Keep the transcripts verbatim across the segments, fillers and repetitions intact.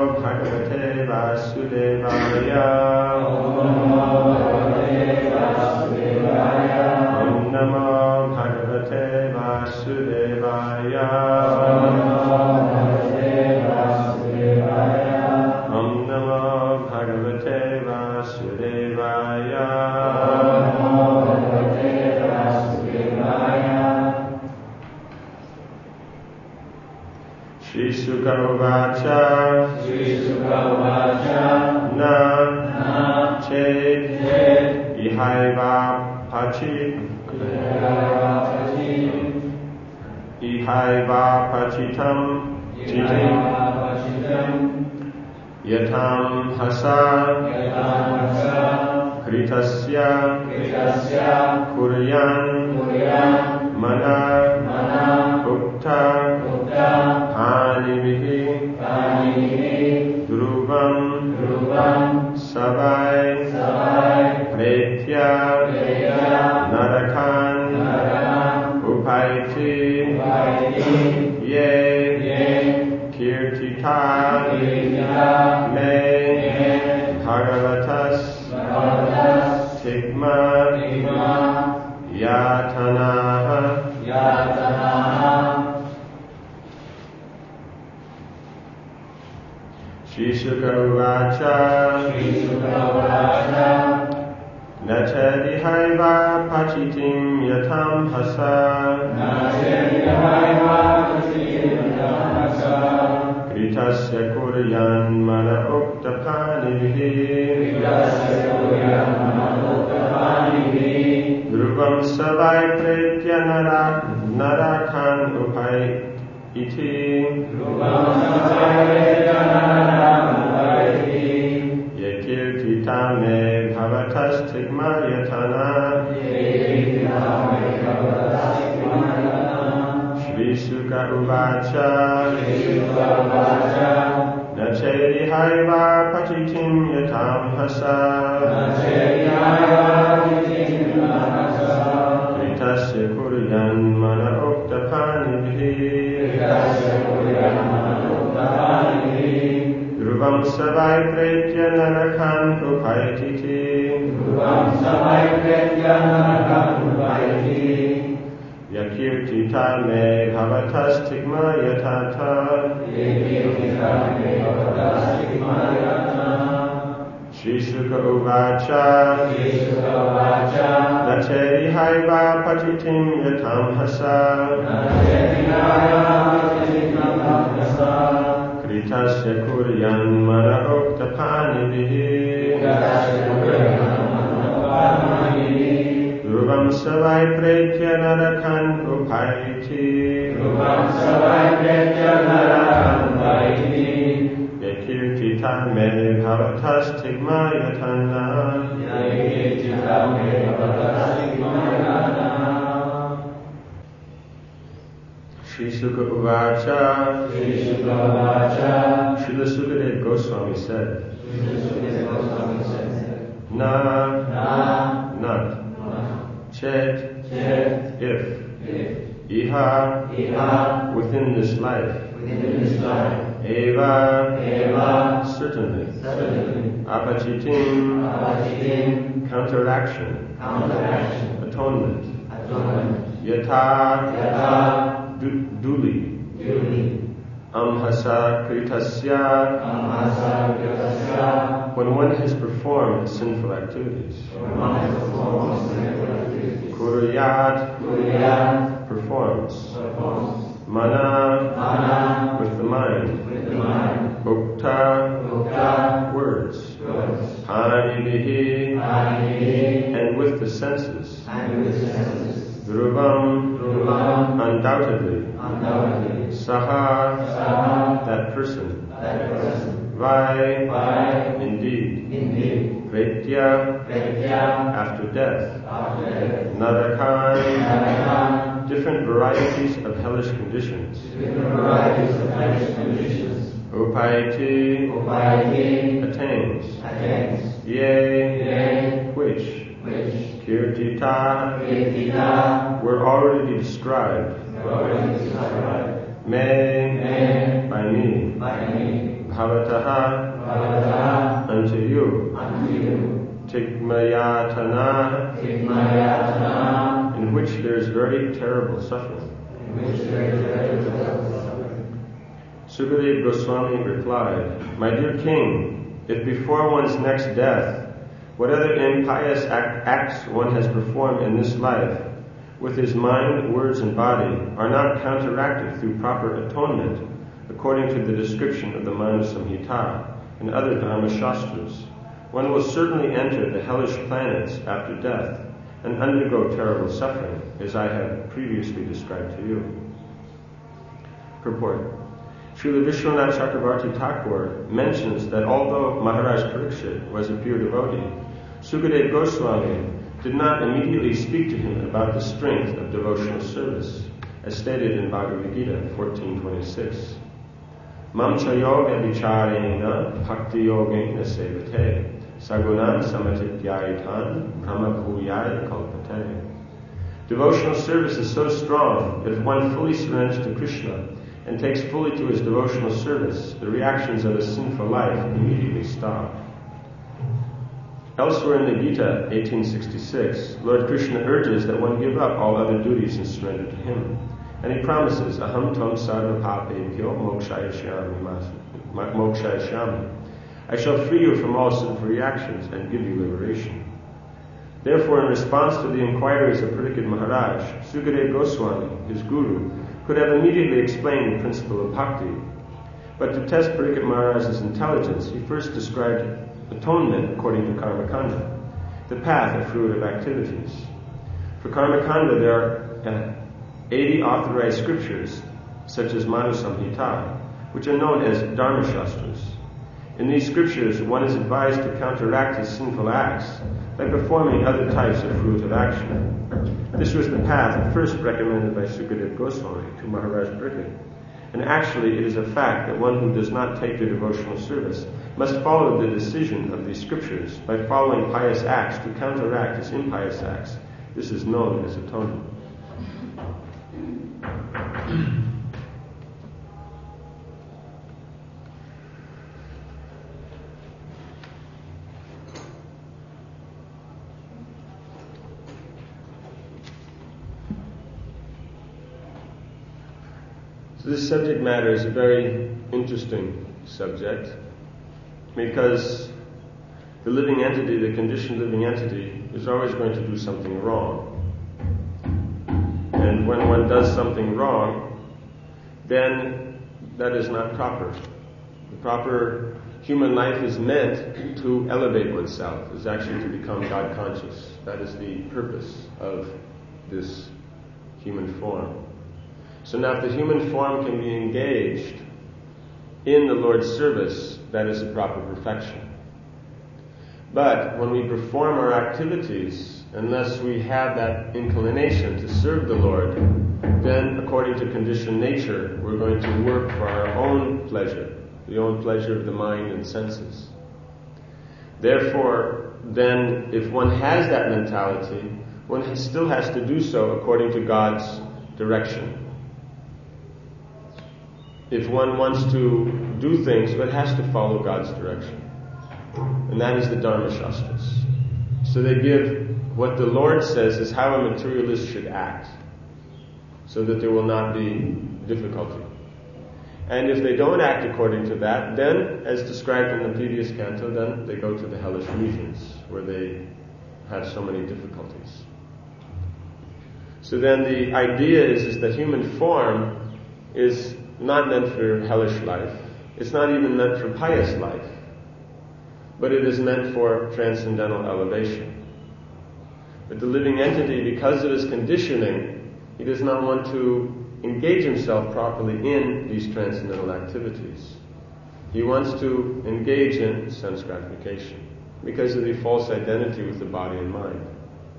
Bhagavate Vasudevaya. Om Namo Bhagavate Vasudevaya. Om Namo Bhagavate Vasudevaya. Shri Sukha Uvacha. Shri Sukha Uvacha. Na. Na. Ched. Ched. Ihaiva Pachi. Ihaiva Pachi. Ihaiva Pachitam. Ihaiva Pachitam. Yatam Hasa. Yatam Hasa. Kritasya. Kritasya. Kuryan. Kuryan. Mana. Mana. Ukta. Ukta. Panivihi. Panivihi. Dhruvam. Dhruvam. Savai. Savai. Pretya. Pretya. Narakan. Narakan. Upaiti. Upaiti. Ye. Ye. Kirtita. Kirtita. Me. Me. Bhagavatas. Bhagavatas. Tigma. Tigma. Yatanaha. Yatanaha. Shri Sukha Uvacha. Shri Sukha Uvacha. Nachadihaiva Pachitim Yatam Hasa. Nachadihaiva Pachitim Yatam Hasa. Kritasya Kuryan Mana Ukta Panivihi. Kritasya Kuryan Mana Ukta Panivihi. Dhruvam Savai Pretya Nara Narakan Upai Iti. Dhruvam Savai Pretya Narakan Upai Iti. Yekirtita Me Bhavatas Tigma Yatana. Yekirtita Me Bhavatas Tigma Yatana. Shri Sukha Uvacha. Shri Sukha Uvacha. Nachadihaiva Pachitim Yatam Hasa. Nachadihaiva Pachitim Yatam Hasa. Kritasya Kuryan Mana Ukta Panivihi. Kritasya Kuryan Mana Ukta Panivihi. Dhruvam Savai Pretya Narakan Upaititi. Dhruvam Savai Pretya Narakan Upaititi. Yakirtita Me Bhavatas Tigma Yatata. Yekirtita Me Bhavatas Tigma Yatana. Shri Sukha Uvacha. Shri Sukha Uvacha. Nachadihaiva Pachitim Yatam Hasa. Nachadihaiva Pachitim Yatam Hasa. Kritasya Kuryan Mana Ukta Panivihi. Kritasya Kuryan Mana Ukta Panivihi. Dhruvam Savai Pretya Narakan Upaiti. Dhruvam Savai Pretya Narakan Upaiti. Yakirtita Me Bhavatas Tigma Yatana. Yakirtita Me Bhavatas Tigma Yatana. Shri Sukha Uvacha. Shri Sukha Uvacha. Srila Sukadeva Goswami said, Na. Na. Not. Chet. Chet. If. If. Iha. Iha. Within this life. Within this life. Eva. Eva. Certainly. Certainly. Apachitim. Apachitim. Counteraction. Counteraction. Atonement. Atonement. Yatha. Yatha. Du- duly. Duly. Amhasa kritasya. Amhasa kritasya. When one has performed sinful activities. When one has performed sinful activities. Kuruyat. Kuruyat. Performs. Performs. Mana. Mana. With the mind. With the mind. Ukta. Ukta. Words. Words. Panivihi. Panivihi. And with the senses. And with the senses. Dhruvam. Dhruvam. Undoubtedly. Undoubtedly. Saha. Saha. That person. That person. Vai. Vai. Indeed. Indeed. Pretya. Pretya. After death. After death. Narakan. Narakan. Different varieties of hellish conditions. Different varieties of hellish conditions. Upaiti. Upaiti. Attains. Attains. Yea. Yea. Which. Which. Kirtita. Kirtita. Were already described. Were already described. May. May. By me. By me. bhavataha, Bhavataha, unto you, unto you, tigmayatana, Tigmayatana, in which there is very terrible suffering. in which there is very little suffering. Sukadeva Goswami replied, My dear king, if before one's next death, what other impious act, acts one has performed in this life, with his mind, words, and body, are not counteracted through proper atonement, according to the description of the Manu Samhita and other Dharma Shastras, one will certainly enter the hellish planets after death and undergo terrible suffering, as I have previously described to you. Purport. Srila Vishwanath Chakravarti Thakur mentions that although Maharaj Parikshit was a pure devotee, Sukadeva Goswami did not immediately speak to him about the strength of devotional service, as stated in Bhagavad Gita fourteen twenty-six. Mam cha yoga vicharena bhakti yogena sevate sagunan samatityaitan brahma bhuyaya kalpate. Devotional service is so strong that if one fully surrenders to Krishna and takes fully to his devotional service, the reactions of a sinful life immediately stop. Elsewhere in the Gita, eighteen sixty-six, Lord Krishna urges that one give up all other duties and surrender to him. And he promises, Aham tam sarva papebhyo mokshaya shami. I shall free you from all sinful reactions and give you liberation. Therefore, in response to the inquiries of Parikshit Maharaj, Sukadeva Goswami, his guru, could have immediately explained the principle of bhakti. But to test Parikshit Maharaj's intelligence, he first described atonement according to Karmakanda, the path or fruit of activities. For Karmakanda, there are uh, eighty authorized scriptures, such as Manu Samhita, which are known as Dharma Shastras. In these scriptures, one is advised to counteract his sinful acts by performing other types of fruit of action. This was the path first recommended by Sukadeva Goswami to Maharaj Parikshit. And actually, it is a fact that one who does not take to devotional service must follow the decision of these scriptures by following pious acts to counteract his impious acts. This is known as atonement. So this subject matter is a very interesting subject because the living entity, the conditioned living entity, is always going to do something wrong. And when one does something wrong, then that is not proper. The proper human life is meant to elevate oneself, is actually to become God conscious. That is the purpose of this human form. So now if the human form can be engaged in the Lord's service, that is a proper perfection. But when we perform our activities, unless we have that inclination to serve the Lord, then according to conditioned nature, we're going to work for our own pleasure, the own pleasure of the mind and senses. Therefore, then, if one has that mentality, one still has to do so according to God's direction. If one wants to do things, one has to follow God's direction. And that is the Dharma Shastras. So they give what the Lord says is how a materialist should act, so that there will not be difficulty. And if they don't act according to that, then, as described in the previous canto, then they go to the hellish regions, where they have so many difficulties. So then the idea is, is that human form is not meant for hellish life. It's not even meant for pious life. But it is meant for transcendental elevation. But the living entity, because of his conditioning, he does not want to engage himself properly in these transcendental activities. He wants to engage in sense gratification because of the false identity with the body and mind.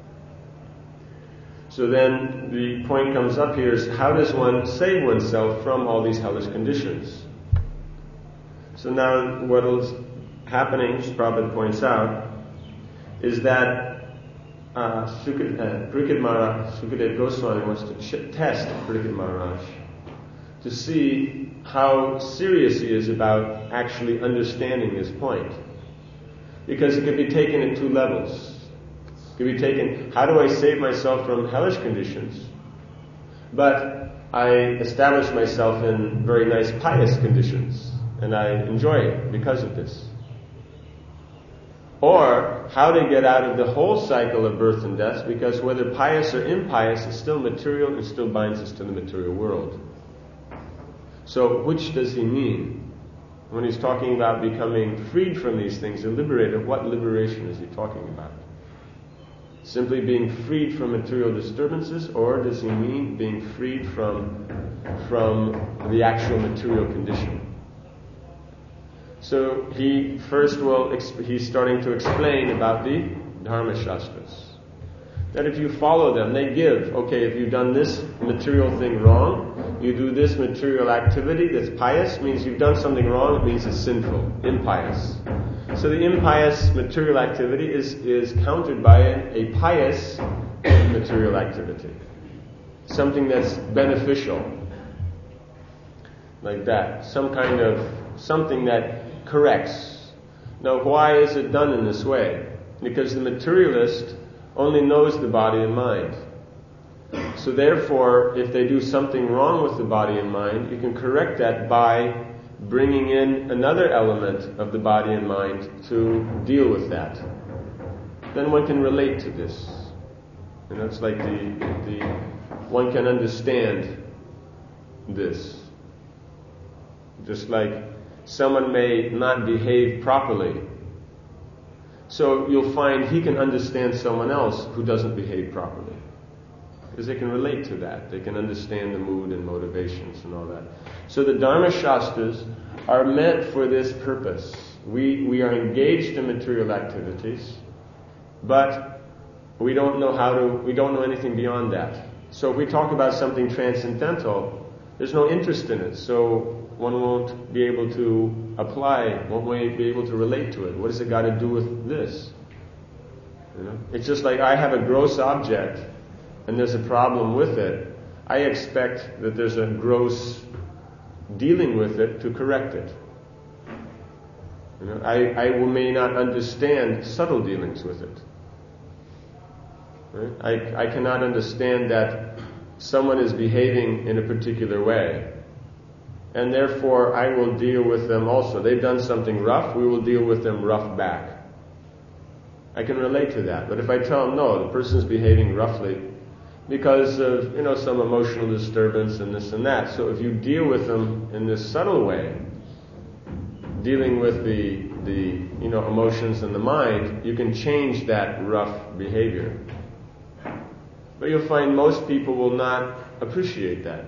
So then the point comes up here is, how does one save oneself from all these hellish conditions? So now what is happening, as Prabhupada points out, is that uh, Sukad, uh, Parikshit Maharaj, Sukadeva Goswami wants to ch- test Parikshit Maharaj to see how serious he is about of actually understanding this point. Because it can be taken at two levels. It can be taken, how do I save myself from hellish conditions? But I establish myself in very nice pious conditions, and I enjoy it because of this. Or, how to get out of the whole cycle of birth and death, because whether pious or impious, it's still material and still binds us to the material world. So, which does he mean? When he's talking about becoming freed from these things and liberated, what liberation is he talking about? Simply being freed from material disturbances, or does he mean being freed from, from the actual material condition? So he first will, he's starting to explain about the Dharma Shastras. That if you follow them, they give, okay, if you've done this material thing wrong, you do this material activity that's pious, means you've done something wrong, it means it's sinful, impious. So the impious material activity is, is countered by a, a pious material activity. Something that's beneficial. Like that. Some kind of, something that corrects. Now, why is it done in this way? Because the materialist only knows the body and mind. So therefore, if they do something wrong with the body and mind, you can correct that by bringing in another element of the body and mind to deal with that. Then one can relate to this. You know, it's like the, the one can understand this. Just like someone may not behave properly. So you'll find he can understand someone else who doesn't behave properly. Because they can relate to that. They can understand the mood and motivations and all that. So the Dharma Shastras are meant for this purpose. We, we are engaged in material activities, but we don't know how to, we don't know anything beyond that. So if we talk about something transcendental, there's no interest in it. So one won't be able to apply, one won't be able to relate to it. What has it got to do with this? You know? It's just like I have a gross object and there's a problem with it. I expect that there's a gross dealing with it to correct it. You know, I, I may not understand subtle dealings with it. Right? I, I cannot understand that someone is behaving in a particular way. And therefore, I will deal with them also. They've done something rough, we will deal with them rough back. I can relate to that. But if I tell them, no, the person's behaving roughly because of, you know, some emotional disturbance and this and that. So if you deal with them in this subtle way, dealing with the, the you know, emotions and the mind, you can change that rough behavior. But you'll find most people will not appreciate that.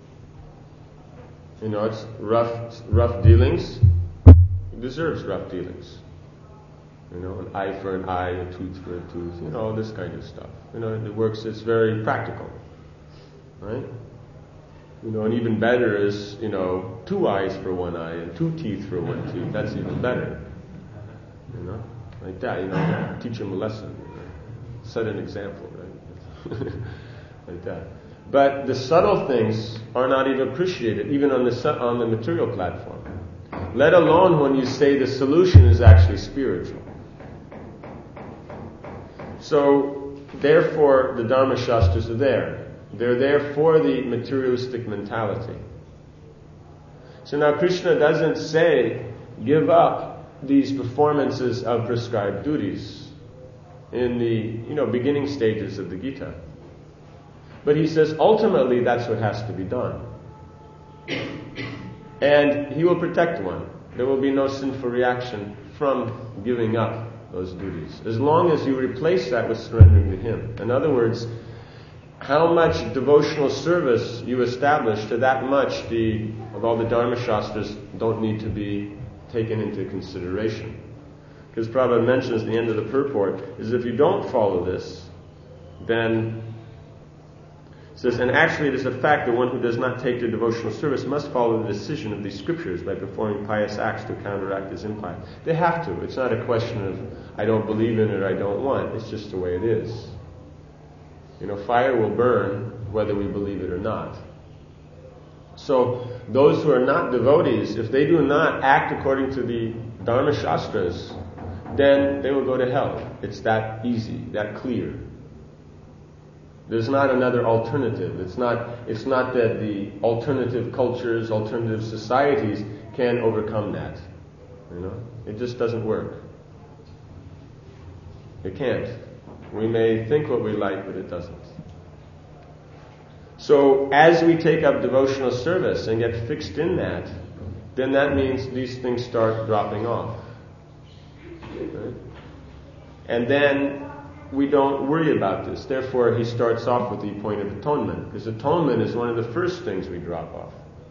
You know, it's rough, rough dealings. It deserves rough dealings. You know, an eye for an eye, a tooth for a tooth. You know, all this kind of stuff. You know, it works. It's very practical, right? You know, and even better is, you know, two eyes for one eye and two teeth for one tooth. That's even better. You know, like that. You know, teach them a lesson. You know? Set an example, right? Like that. But the subtle things are not even appreciated, even on the on the material platform. Let alone when you say the solution is actually spiritual. So, therefore, the Dharma Shastras are there. They're there for the materialistic mentality. So now Krishna doesn't say, give up these performances of prescribed duties in the, you know, beginning stages of the Gita. But he says, ultimately, that's what has to be done. And he will protect one. There will be no sinful reaction from giving up those duties, as long as you replace that with surrendering to him. In other words, how much devotional service you establish, to that much the of all the Dharma Shastras don't need to be taken into consideration. Because Prabhupada mentions at the end of the purport, is if you don't follow this, then it says, and actually it is a fact that one who does not take to devotional service must follow the decision of these scriptures by performing pious acts to counteract his impiety. They have to. It's not a question of, I don't believe in it or I don't want. It's just the way it is. You know, fire will burn whether we believe it or not. So those who are not devotees, if they do not act according to the Dharma Shastras, then they will go to hell. It's that easy, that clear. There's not another alternative. It's not, it's not that the alternative cultures, alternative societies can overcome that. You know? It just doesn't work. It can't. We may think what we like, but it doesn't. So as we take up devotional service and get fixed in that, then that means these things start dropping off. Right? And then we don't worry about this. Therefore, he starts off with the point of atonement, because atonement is one of the first things we drop off.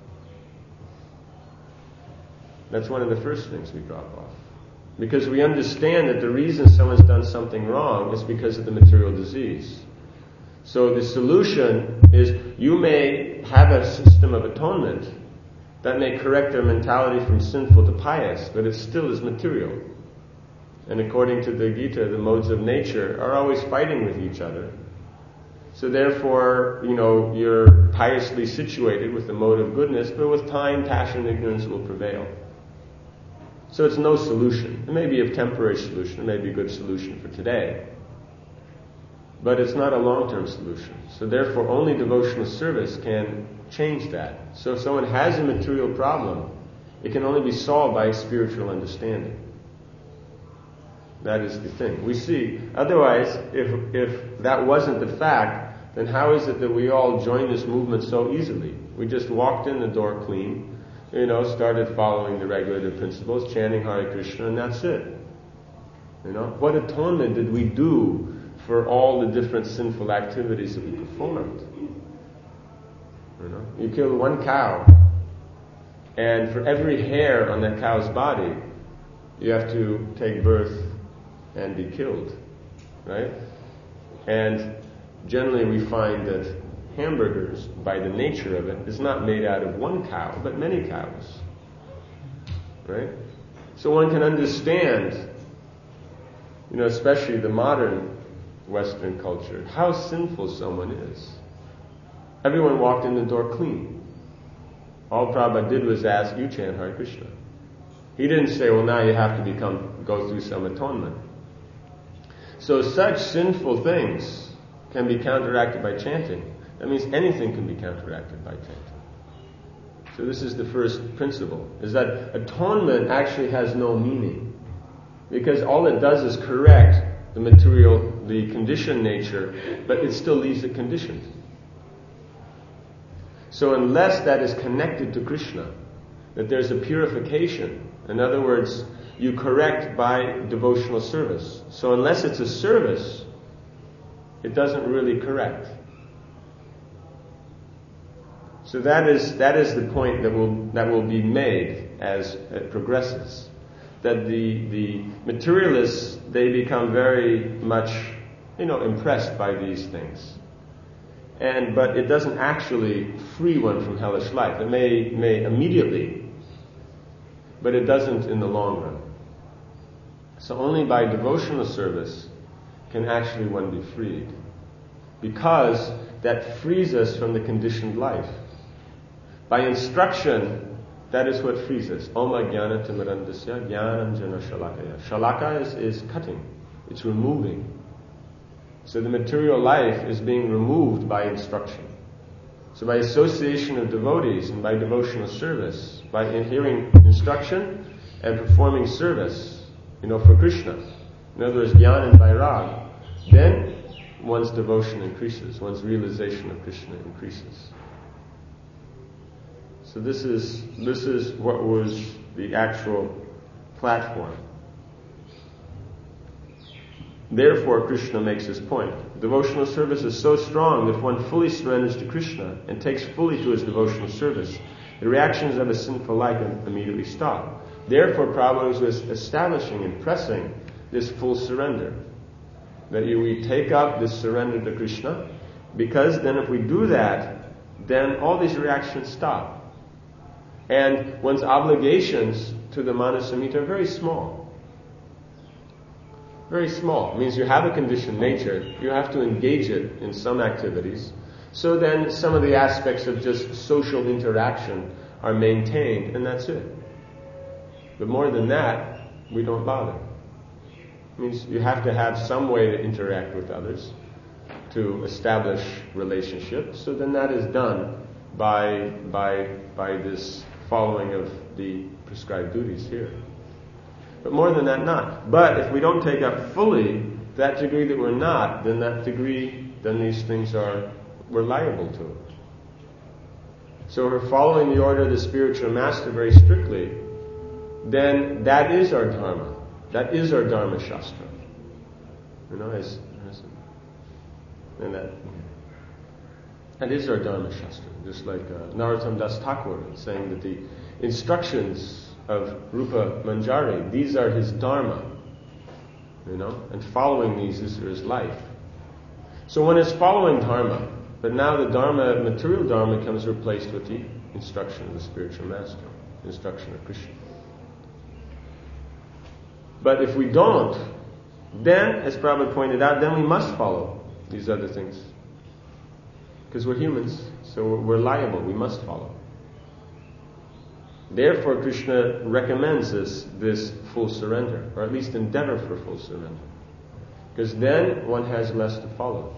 That's one of the first things we drop off. Because we understand that the reason someone's done something wrong is because of the material disease. So the solution is, you may have a system of atonement that may correct their mentality from sinful to pious, but it still is material. And according to the Gita, the modes of nature are always fighting with each other. So therefore, you know, you're piously situated with the mode of goodness, but with time, passion, ignorance will prevail. So it's no solution. It may be a temporary solution, it may be a good solution for today, but it's not a long-term solution. So therefore, only devotional service can change that. So if someone has a material problem, it can only be solved by spiritual understanding. That is the thing. We see, otherwise, if if that wasn't the fact, then how is it that we all join this movement so easily? We just walked in the door clean, you know, started following the regulative principles, chanting Hare Krishna, and that's it. You know, what atonement did we do for all the different sinful activities that we performed? You know, you kill one cow, and for every hair on that cow's body, you have to take birth and be killed, right? And generally we find that hamburgers, by the nature of it, is not made out of one cow, but many cows, right? So one can understand, you know, especially the modern Western culture, how sinful someone is. Everyone walked in the door clean. All Prabhupada did was ask, you chant Hare Krishna. He didn't say, well, now you have to become, go through some atonement. So such sinful things can be counteracted by chanting. That means anything can be counteracted by chanting. So this is the first principle, is that atonement actually has no meaning. Because all it does is correct the material, the conditioned nature, but it still leaves it conditioned. So unless that is connected to Krishna, that there's a purification, in other words, you correct by devotional service. So unless it's a service, it doesn't really correct. So that is that is the point that will that will be made as it progresses. That the the materialists, they become very much, you know, impressed by these things. And but it doesn't actually free one from hellish life. It may may immediately, but it doesn't in the long run. So only by devotional service can actually one be freed. Because that frees us from the conditioned life. By instruction, that is what frees us. Oma jnana timirandasya jnanam jana shalakaya. Shalaka is, is cutting. It's removing. So the material life is being removed by instruction. So by association of devotees and by devotional service, by hearing instruction and performing service, you know, for Krishna, in other words, jnana and vairag, then one's devotion increases, one's realization of Krishna increases. So this is this is what was the actual platform. Therefore, Krishna makes his point. Devotional service is so strong that if one fully surrenders to Krishna and takes fully to his devotional service, the reactions of a sinful life immediately stop. Therefore, Prabhupada was establishing and pressing this full surrender. That you, we take up this surrender to Krishna, because then if we do that, then all these reactions stop. And one's obligations to the Manasamhita are very small. Very small. It means you have a conditioned nature, you have to engage it in some activities, So then some of the aspects of just social interaction are maintained, and that's it. But more than that, we don't bother. It means you have to have some way to interact with others, to establish relationships. So then that is done by by by this following of the prescribed duties here. But more than that, not. But if we don't take up fully that degree that we're not, then that degree, then these things are, we're liable to it. So if we're following the order of the spiritual master very strictly, then that is our dharma. That is our dharma shastra. You know, as, as and that that is our dharma shastra. Just like uh, Narottam Das Thakur saying that the instructions of Rupa Manjari, these are his dharma. You know, and following these is his life. So one is following dharma, but now the dharma, material dharma, becomes replaced with the instruction of the spiritual master, the instruction of Krishna. But if we don't, then, as Prabhupada pointed out, then we must follow these other things. Because we're humans, so we're liable, we must follow. Therefore, Krishna recommends this, this full surrender, or at least endeavor for full surrender. Because then one has less to follow.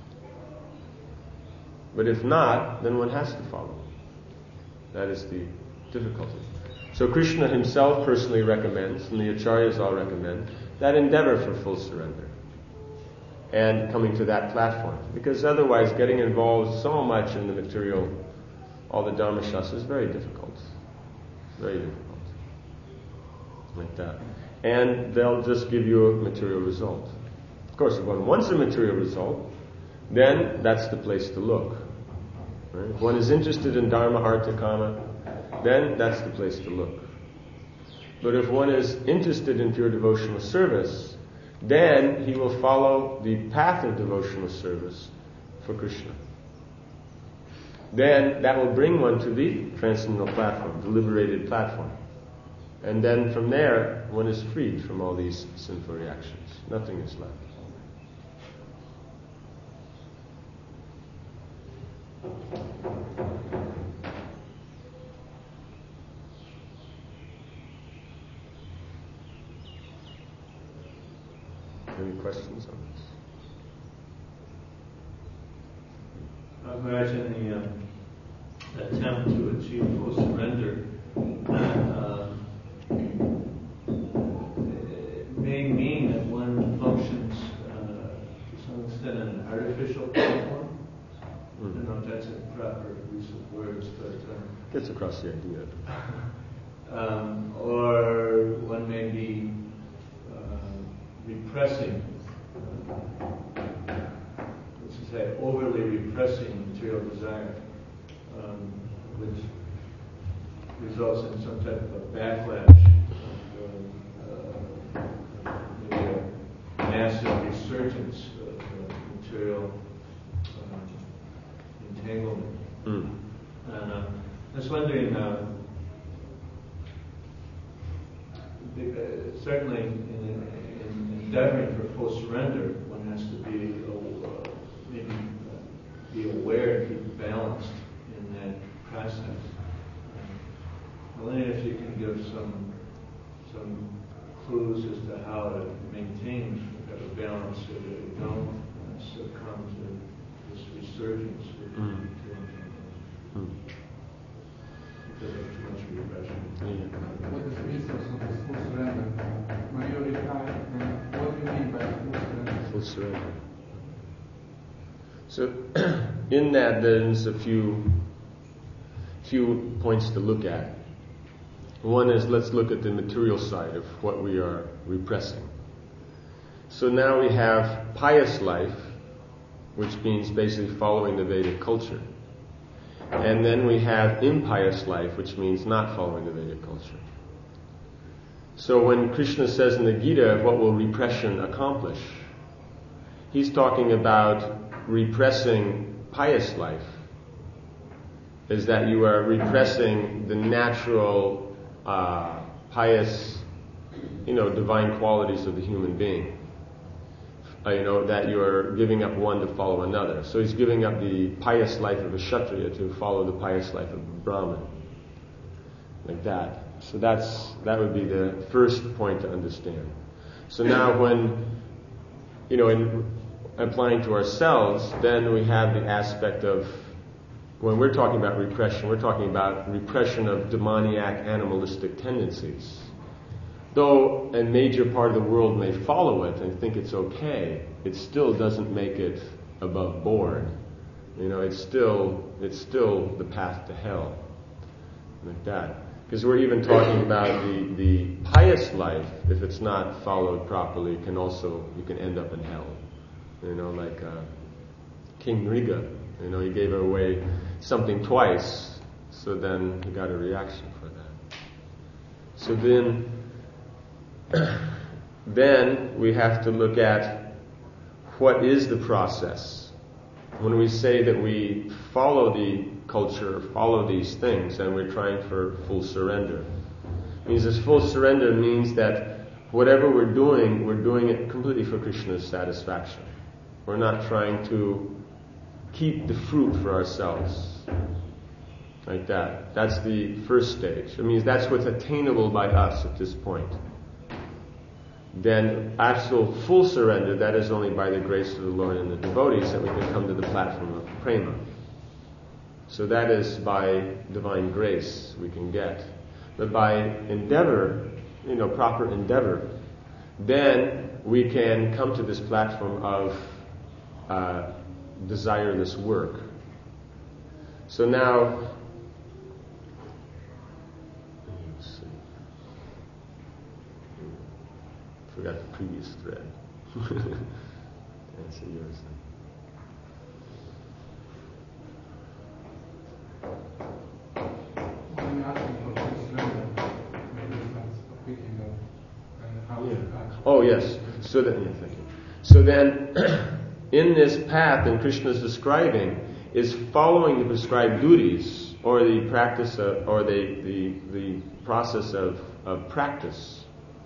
But if not, then one has to follow. That is the difficulty. So Krishna himself personally recommends, and the acharyas all recommend, that endeavor for full surrender. And coming to that platform. Because otherwise getting involved so much in the material, all the dharma shastras, is very difficult. Very difficult. Like that. And they'll just give you a material result. Of course, if one wants a material result, then that's the place to look. Right? If one is interested in dharma, artha, kama, then that's the place to look. But if one is interested in pure devotional service, then he will follow the path of devotional service for Krishna. Then that will bring one to the transcendental platform, the liberated platform. And then from there, one is freed from all these sinful reactions. Nothing is left. Any questions on this? I imagine the uh, attempt to achieve full surrender uh, may mean that one functions uh, to some extent in an artificial platform. Mm. I don't know if that's a proper use of words, but uh, gets across the idea. um, or one may be repressing, uh, let's say, overly repressing material desire, um, which results in some type of a backlash, uh, uh, maybe a massive resurgence of uh, material uh, entanglement. Mm. And uh, I was wondering, uh, certainly in, in endeavoring for full surrender, one has to be uh, maybe uh, be aware, keep balanced in that process. Uh, I wonder if you can give some some clues as to how to maintain a balance so that you don't uh, succumb to this resurgence of mm. mm. because of too much repression. Yeah. What is the resource of this full surrender? When you reply, then what do you mean by full surrender? Full surrender. So, in that, there's a few few points to look at. One is, let's look at the material side of what we are repressing. So now we have pious life, which means basically following the Vedic culture. And then we have impious life, which means not following the Vedic culture. So when Krishna says in the Gita, what will repression accomplish? He's talking about repressing pious life. Is that you are repressing the natural, uh, pious, you know, divine qualities of the human being. uh, you know, that you're giving up one to follow another. So he's giving up the pious life of a Kshatriya to follow the pious life of a Brahmin. Like that. So that's that would be the first point to understand. So now when, you know, in applying to ourselves, then we have the aspect of, when we're talking about repression, we're talking about repression of demoniac animalistic tendencies. Though a major part of the world may follow it and think it's okay, it still doesn't make it above board. You know, it's still it's still the path to hell. Like that. Because we're even talking about the, the pious life, if it's not followed properly, can also, you can end up in hell. You know, like uh, King Nriga, you know, he gave away something twice, so then he got a reaction for that. So then, then we have to look at what is the process. When we say that we follow the culture, follow these things, and we're trying for full surrender. It means this full surrender means that whatever we're doing, we're doing it completely for Krishna's satisfaction. We're not trying to keep the fruit for ourselves. Like that. That's the first stage. It means that's what's attainable by us at this point. Then actual full surrender, that is only by the grace of the Lord and the devotees that we can come to the platform of prema. So that is by divine grace we can get. But by endeavor, you know, proper endeavor, then we can come to this platform of uh, desireless work. So now, let's see. Forgot the previous thread. Answer yours then. When you're asking for full surrender, maybe that's picking up and how Yeah. to act. Oh yes. So that yeah, thank you. So then, in this path that Krishna is describing, is following the prescribed duties or the practice of, or the the the process of, of practice.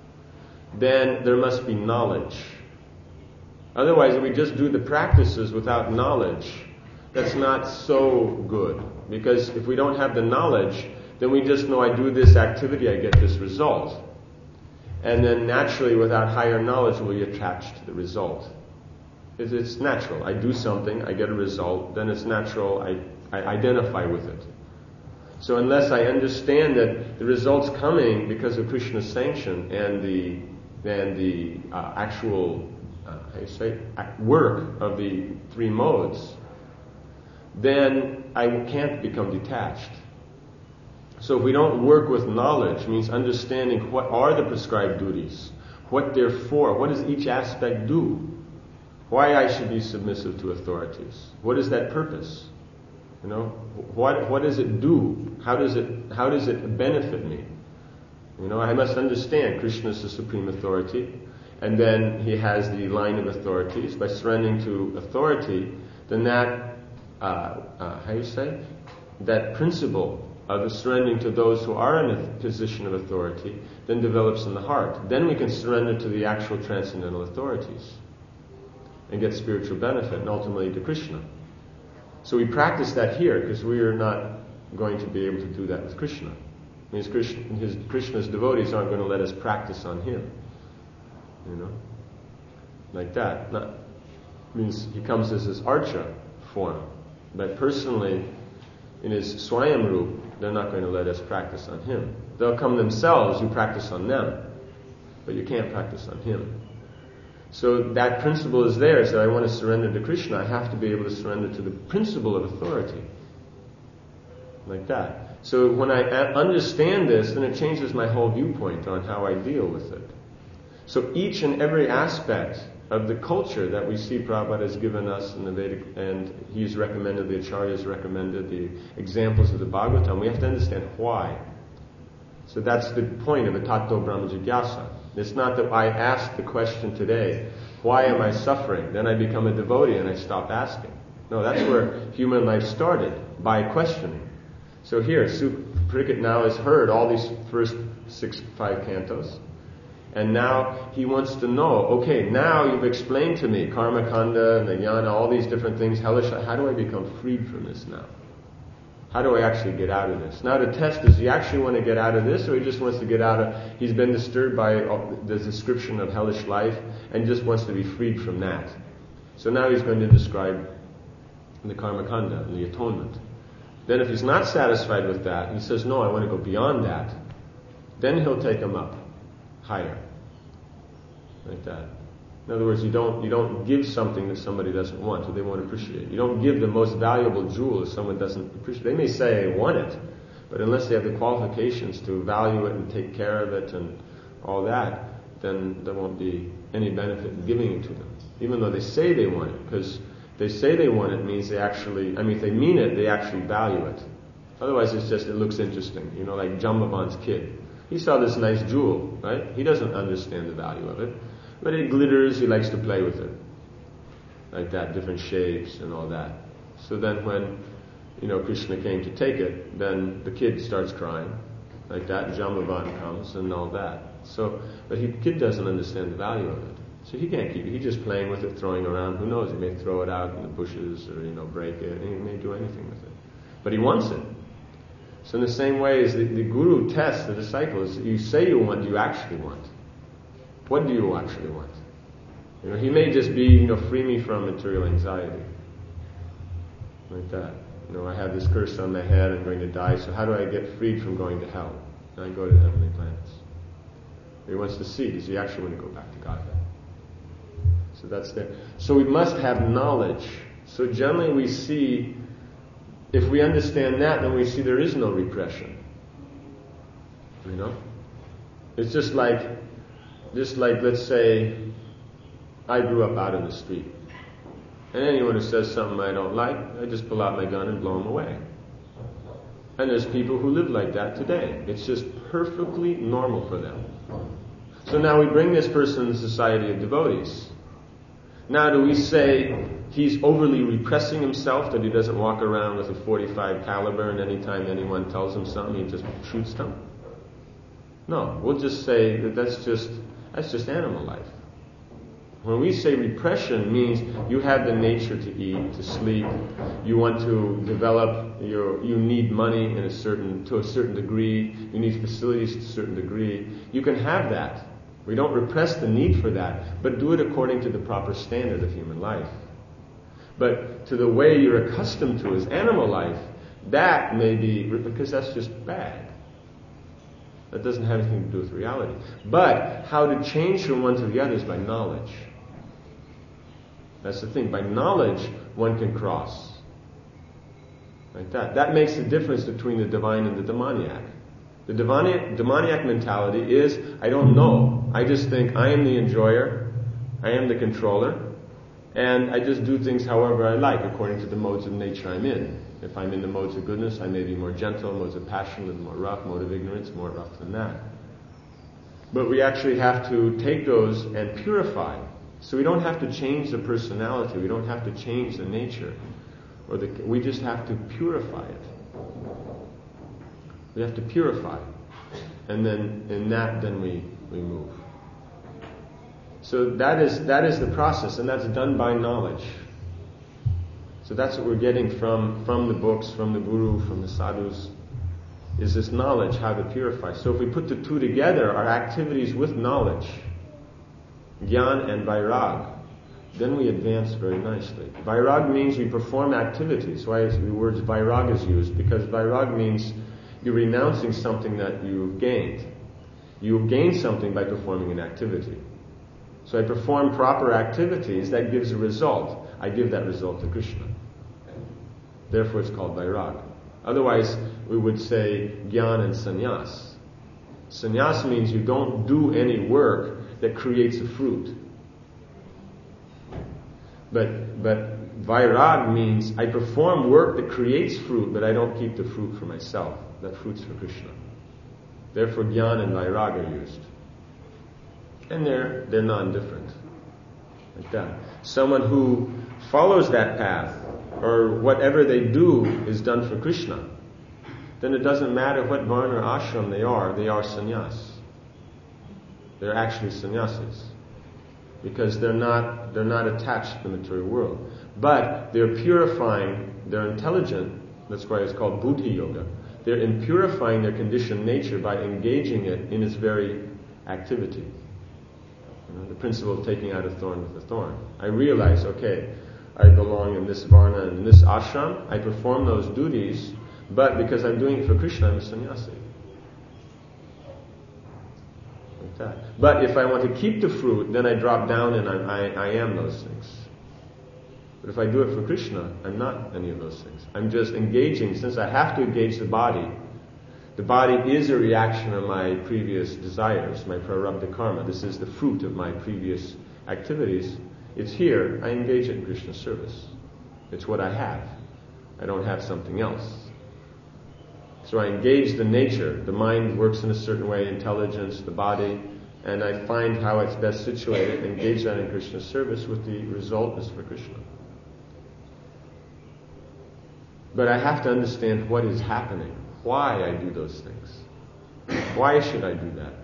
Then there must be knowledge. Otherwise, if we just do the practices without knowledge, that's not so good. Because if we don't have the knowledge, then we just know I do this activity, I get this result. And then naturally, without higher knowledge, we'll be attached to the result. It's, it's natural. I do something, I get a result, then it's natural, I, I identify with it. So unless I understand that the result's coming because of Krishna's sanction and the and the uh, actual uh, how you say work of the three modes, then I can't become detached. So if we don't work with knowledge, means understanding what are the prescribed duties, what they're for, what does each aspect do, why I should be submissive to authorities, what is that purpose? You know, what what does it do? How does it how does it benefit me? You know, I must understand Krishna is the supreme authority, and then he has the line of authorities. By surrendering to authority, then that uh, uh, how you say that principle of surrendering to those who are in a position of authority then develops in the heart. Then we can surrender to the actual transcendental authorities and get spiritual benefit, and ultimately to Krishna. So we practice that here because we are not going to be able to do that with Krishna. It means Krishna, his, Krishna's devotees aren't going to let us practice on him. You know? Like that. Not, means he comes as his archa form. But personally, in his Swayamrup, they're not going to let us practice on him. They'll come themselves, you practice on them. But you can't practice on him. So that principle is there. So I want to surrender to Krishna. I have to be able to surrender to the principle of authority. Like that. So when I understand this, then it changes my whole viewpoint on how I deal with it. So each and every aspect of the culture that we see Prabhupada has given us in the Vedic, and he's recommended, the Acharyas recommended, the examples of the Bhagavatam, we have to understand why. So that's the point of a Tattva Brahma Jigyasa. It's not that I ask the question today, why am I suffering? Then I become a devotee and I stop asking. No, that's where human life started, by questioning. So here, Suparikshit now has heard all these first six, five cantos, And now he wants to know, okay, now you've explained to me karma kanda and the jnana, all these different things, hellish, how do I become freed from this now? How do I actually get out of this? Now the test is, he actually want to get out of this, or he just wants to get out of, he's been disturbed by the description of hellish life and just wants to be freed from that. So now he's going to describe the karma kanda and the atonement. Then if he's not satisfied with that, he says, no, I want to go beyond that, then he'll take him up higher. Like that. In other words, you don't you don't give something that somebody doesn't want or they won't appreciate. You don't give the most valuable jewel if someone doesn't appreciate. They may say they want it, but unless they have the qualifications to value it and take care of it and all that, then there won't be any benefit in giving it to them. Even though they say they want it, because they say they want it means they actually, I mean, if they mean it, they actually value it. Otherwise, it's just, it looks interesting. You know, like Jambavan's kid. He saw this nice jewel, right? He doesn't understand the value of it. But it glitters, he likes to play with it. Like that, different shapes and all that. So then when, you know, Krishna came to take it, then the kid starts crying. Like that, Jambavan comes and all that. So, but the kid doesn't understand the value of it. So he can't keep it. He's just playing with it, throwing around. Who knows? He may throw it out in the bushes or, you know, break it. He may do anything with it. But he wants it. So in the same way as the, the guru tests the disciples, you say you want, you actually want. What do you actually want? You know, he may just be, you know, free me from material anxiety. Like that. You know, I have this curse on my head, I'm going to die, so how do I get freed from going to hell? And I go to the heavenly planets. He wants to see, does he actually want to go back to Godhead? So that's there. So we must have knowledge. So generally we see, if we understand that, then we see there is no repression. You know? It's just like, just like, let's say, I grew up out in the street. And anyone who says something I don't like, I just pull out my gun and blow them away. And there's people who live like that today. It's just perfectly normal for them. So now we bring this person in the society of devotees. Now do we say he's overly repressing himself, that he doesn't walk around with a forty-five caliber and anytime anyone tells him something he just shoots them? No, we'll just say that that's just that's just animal life. When we say repression, means you have the nature to eat, to sleep, you want to develop your, you need money in a certain, to a certain degree, you need facilities to a certain degree. You can have that. We don't repress the need for that, but do it according to the proper standard of human life. But to the way you're accustomed to as animal life, that may be, because that's just bad. That doesn't have anything to do with reality. But how to change from one to the other is by knowledge. That's the thing. By knowledge, one can cross. Like that. That makes the difference between the divine and the demoniac. The demoniac, demoniac mentality is, I don't know. I just think I am the enjoyer, I am the controller, and I just do things however I like, according to the modes of nature I'm in. If I'm in the modes of goodness, I may be more gentle, modes of passion, a little more rough, mode of ignorance, more rough than that. But we actually have to take those and purify. So we don't have to change the personality, we don't have to change the nature, or the, we just have to purify it. We have to purify. And then in that, then we, we move. So that is that is the process, and that's done by knowledge. So that's what we're getting from, from the books, from the guru, from the sadhus, is this knowledge, how to purify. So if we put the two together, our activities with knowledge, Gyan and Vairag, then we advance very nicely. Vairag means we perform activities. Why is the word Vairag is used? Because Vairag means you're renouncing something that you've gained. You gain something by performing an activity. So I perform proper activities, that gives a result. I give that result to Krishna. Therefore it's called Vairag. Otherwise, we would say Gyan and Sannyas. Sannyas means you don't do any work that creates a fruit. But but Vairag means I perform work that creates fruit, but I don't keep the fruit for myself. That fruit's for Krishna. Therefore Gyan and Vairag are used. And they're they're non-different. Like that. Someone who follows that path, or whatever they do is done for Krishna, then it doesn't matter what varna or ashram they are, they are sannyas. They're actually sannyasis. Because they're not they're not attached to the material world. But they're purifying, they're intelligent, that's why it's called buddhi yoga. They're in purifying their conditioned nature by engaging it in its very activity. You know, the principle of taking out a thorn with a thorn. I realize, okay, I belong in this varna and in this ashram, I perform those duties, but because I'm doing it for Krishna, I'm a sannyasi. Like that. But if I want to keep the fruit, then I drop down and I, I, I am those things. But if I do it for Krishna, I'm not any of those things. I'm just engaging, since I have to engage the body. The body is a reaction of my previous desires, my prarabdha karma. This is the fruit of my previous activities. It's here, I engage it in Krishna's service. It's what I have. I don't have something else. So I engage the nature. The mind works in a certain way, intelligence, the body, and I find how it's best situated, engage that in Krishna's service, with the result is for Krishna. But I have to understand what is happening, why I do those things. Why should I do that?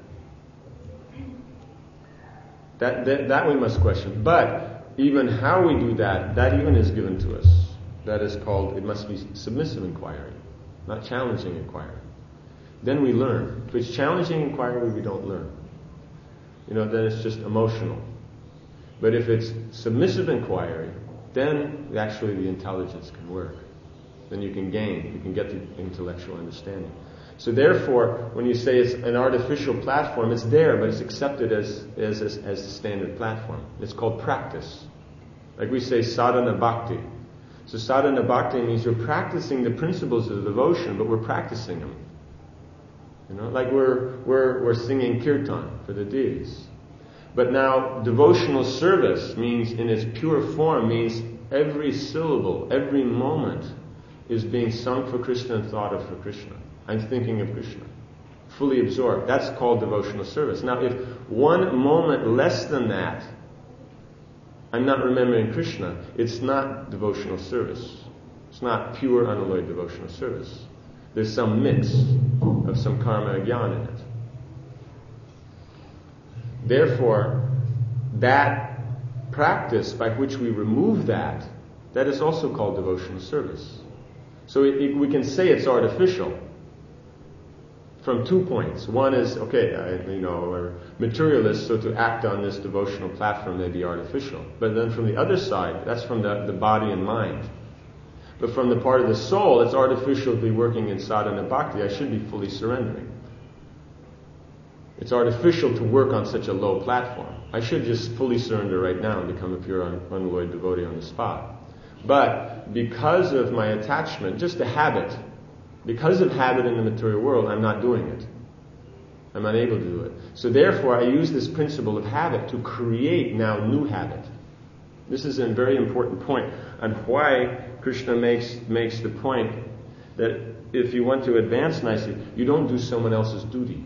That, that? that we must question. But even how we do that, that even is given to us. That is called, it must be submissive inquiry, not challenging inquiry. Then we learn. If it's challenging inquiry, we don't learn. You know, then it's just emotional. But if it's submissive inquiry, then actually the intelligence can work. Then you can gain, you can get the intellectual understanding. So therefore, when you say it's an artificial platform, it's there, but it's accepted as as as, as the standard platform. It's called practice. Like we say sadhana bhakti. So sadhana bhakti means you're practicing the principles of devotion, but we're practicing them. You know, like we're we're we're singing kirtan for the deities. But now devotional service means, in its pure form, means every syllable, every moment is being sung for Krishna and thought of for Krishna. I'm thinking of Krishna. Fully absorbed. That's called devotional service. Now, if one moment less than that, I'm not remembering Krishna, it's not devotional service. It's not pure, unalloyed devotional service. There's some mix of some karma jnana in it. Therefore, that practice by which we remove that, that is also called devotional service. So it, it, we can say it's artificial from two points. One is, okay, I, you know, we're materialists, so to act on this devotional platform may be artificial. But then from the other side, that's from the, the body and mind. But from the part of the soul, it's artificial to be working in sadhana bhakti. I should be fully surrendering. It's artificial to work on such a low platform. I should just fully surrender right now and become a pure, un- unalloyed devotee on the spot. But because of my attachment, just a habit, because of habit in the material world, I'm not doing it. I'm unable to do it. So therefore, I use this principle of habit to create now new habit. This is a very important point on why Krishna makes makes the point that if you want to advance nicely, you don't do someone else's duty.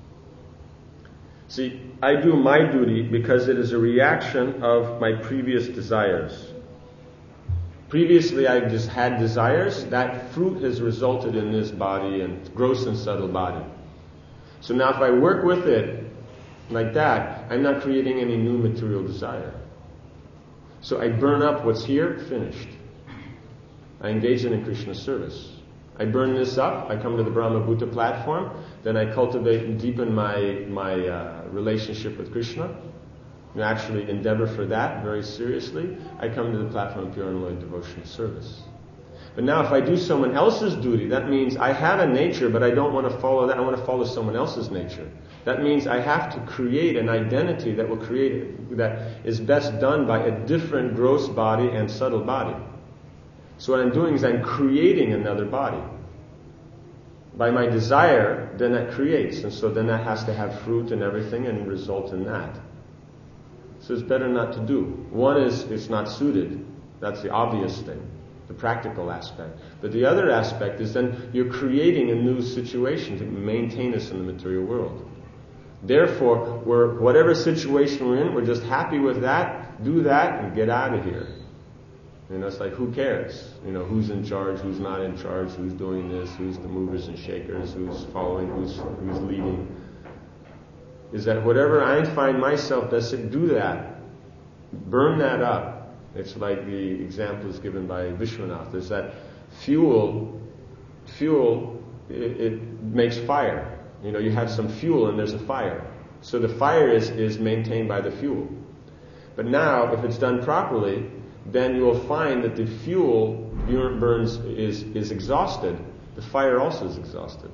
See, I do my duty because it is a reaction of my previous desires. Previously, I just had desires. That fruit has resulted in this body and gross and subtle body. So now if I work with it like that, I'm not creating any new material desire. So I burn up what's here, finished. I engage in Krishna's service. I burn this up, I come to the Brahma Bhuta platform, then I cultivate and deepen my, my uh, relationship with Krishna. And actually endeavor for that very seriously. I come to the platform of pure unalloyed devotional service. But now if I do someone else's duty, that means I have a nature, but I don't want to follow that. I want to follow someone else's nature. That means I have to create an identity that will create, that is best done by a different gross body and subtle body. So what I'm doing is I'm creating another body. By my desire, then that creates. And so then that has to have fruit and everything and result in that. So it's better not to do. One is it's not suited. That's the obvious thing, the practical aspect. But the other aspect is then you're creating a new situation to maintain us in the material world. Therefore, we're, whatever situation we're in, we're just happy with that, do that, and get out of here. You know, it's like, who cares? You know, who's in charge, who's not in charge, who's doing this, who's the movers and shakers, who's following, who's who's leading. is that whatever I find myself, that's it, do that. Burn that up. It's like the examples given by Vishwanath. There's that fuel, fuel, it, it makes fire. You know, you have some fuel and there's a fire. So the fire is, is maintained by the fuel. But now, if it's done properly, then you will find that the fuel burns is, is exhausted. The fire also is exhausted.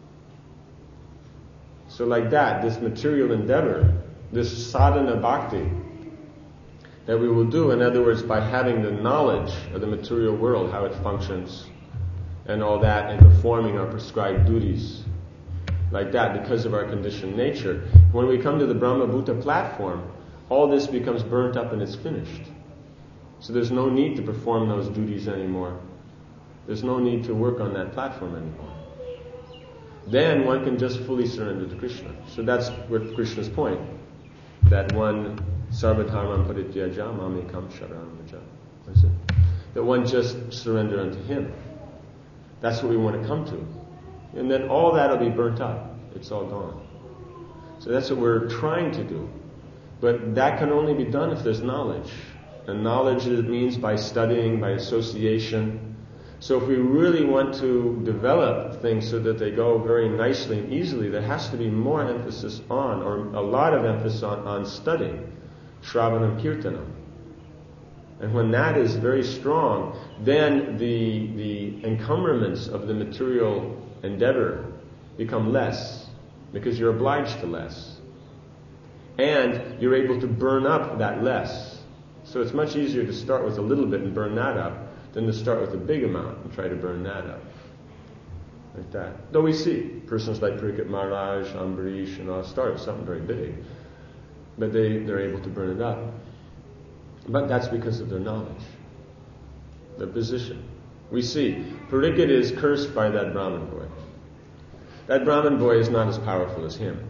So like that, this material endeavor, this sadhana bhakti that we will do, in other words, by having the knowledge of the material world, how it functions, and all that, and performing our prescribed duties, like that, because of our conditioned nature. When we come to the Brahma Bhuta platform, all this becomes burnt up and it's finished. So there's no need to perform those duties anymore. There's no need to work on that platform anymore. Then one can just fully surrender to Krishna. So that's what Krishna's point. That one, sarvadharmam parityaja mamekam sharanam vraja. That's it. That one just surrender unto Him. That's what we want to come to. And then all that will be burnt up. It's all gone. So that's what we're trying to do. But that can only be done if there's knowledge. And knowledge it means by studying, by association. So if we really want to develop things so that they go very nicely and easily, there has to be more emphasis on, or a lot of emphasis on, on studying, Shravanam Kirtanam. And when that is very strong, then the, the encumberments of the material endeavor become less, because you're obliged to less. And you're able to burn up that less. So it's much easier to start with a little bit and burn that up than to start with a big amount and try to burn that up. Like that. Though we see persons like Parikshit Maharaj, Ambarish, and all start with something very big, but they, they're able to burn it up. But that's because of their knowledge, their position. We see, Parikshit is cursed by that Brahmin boy. That Brahmin boy is not as powerful as him.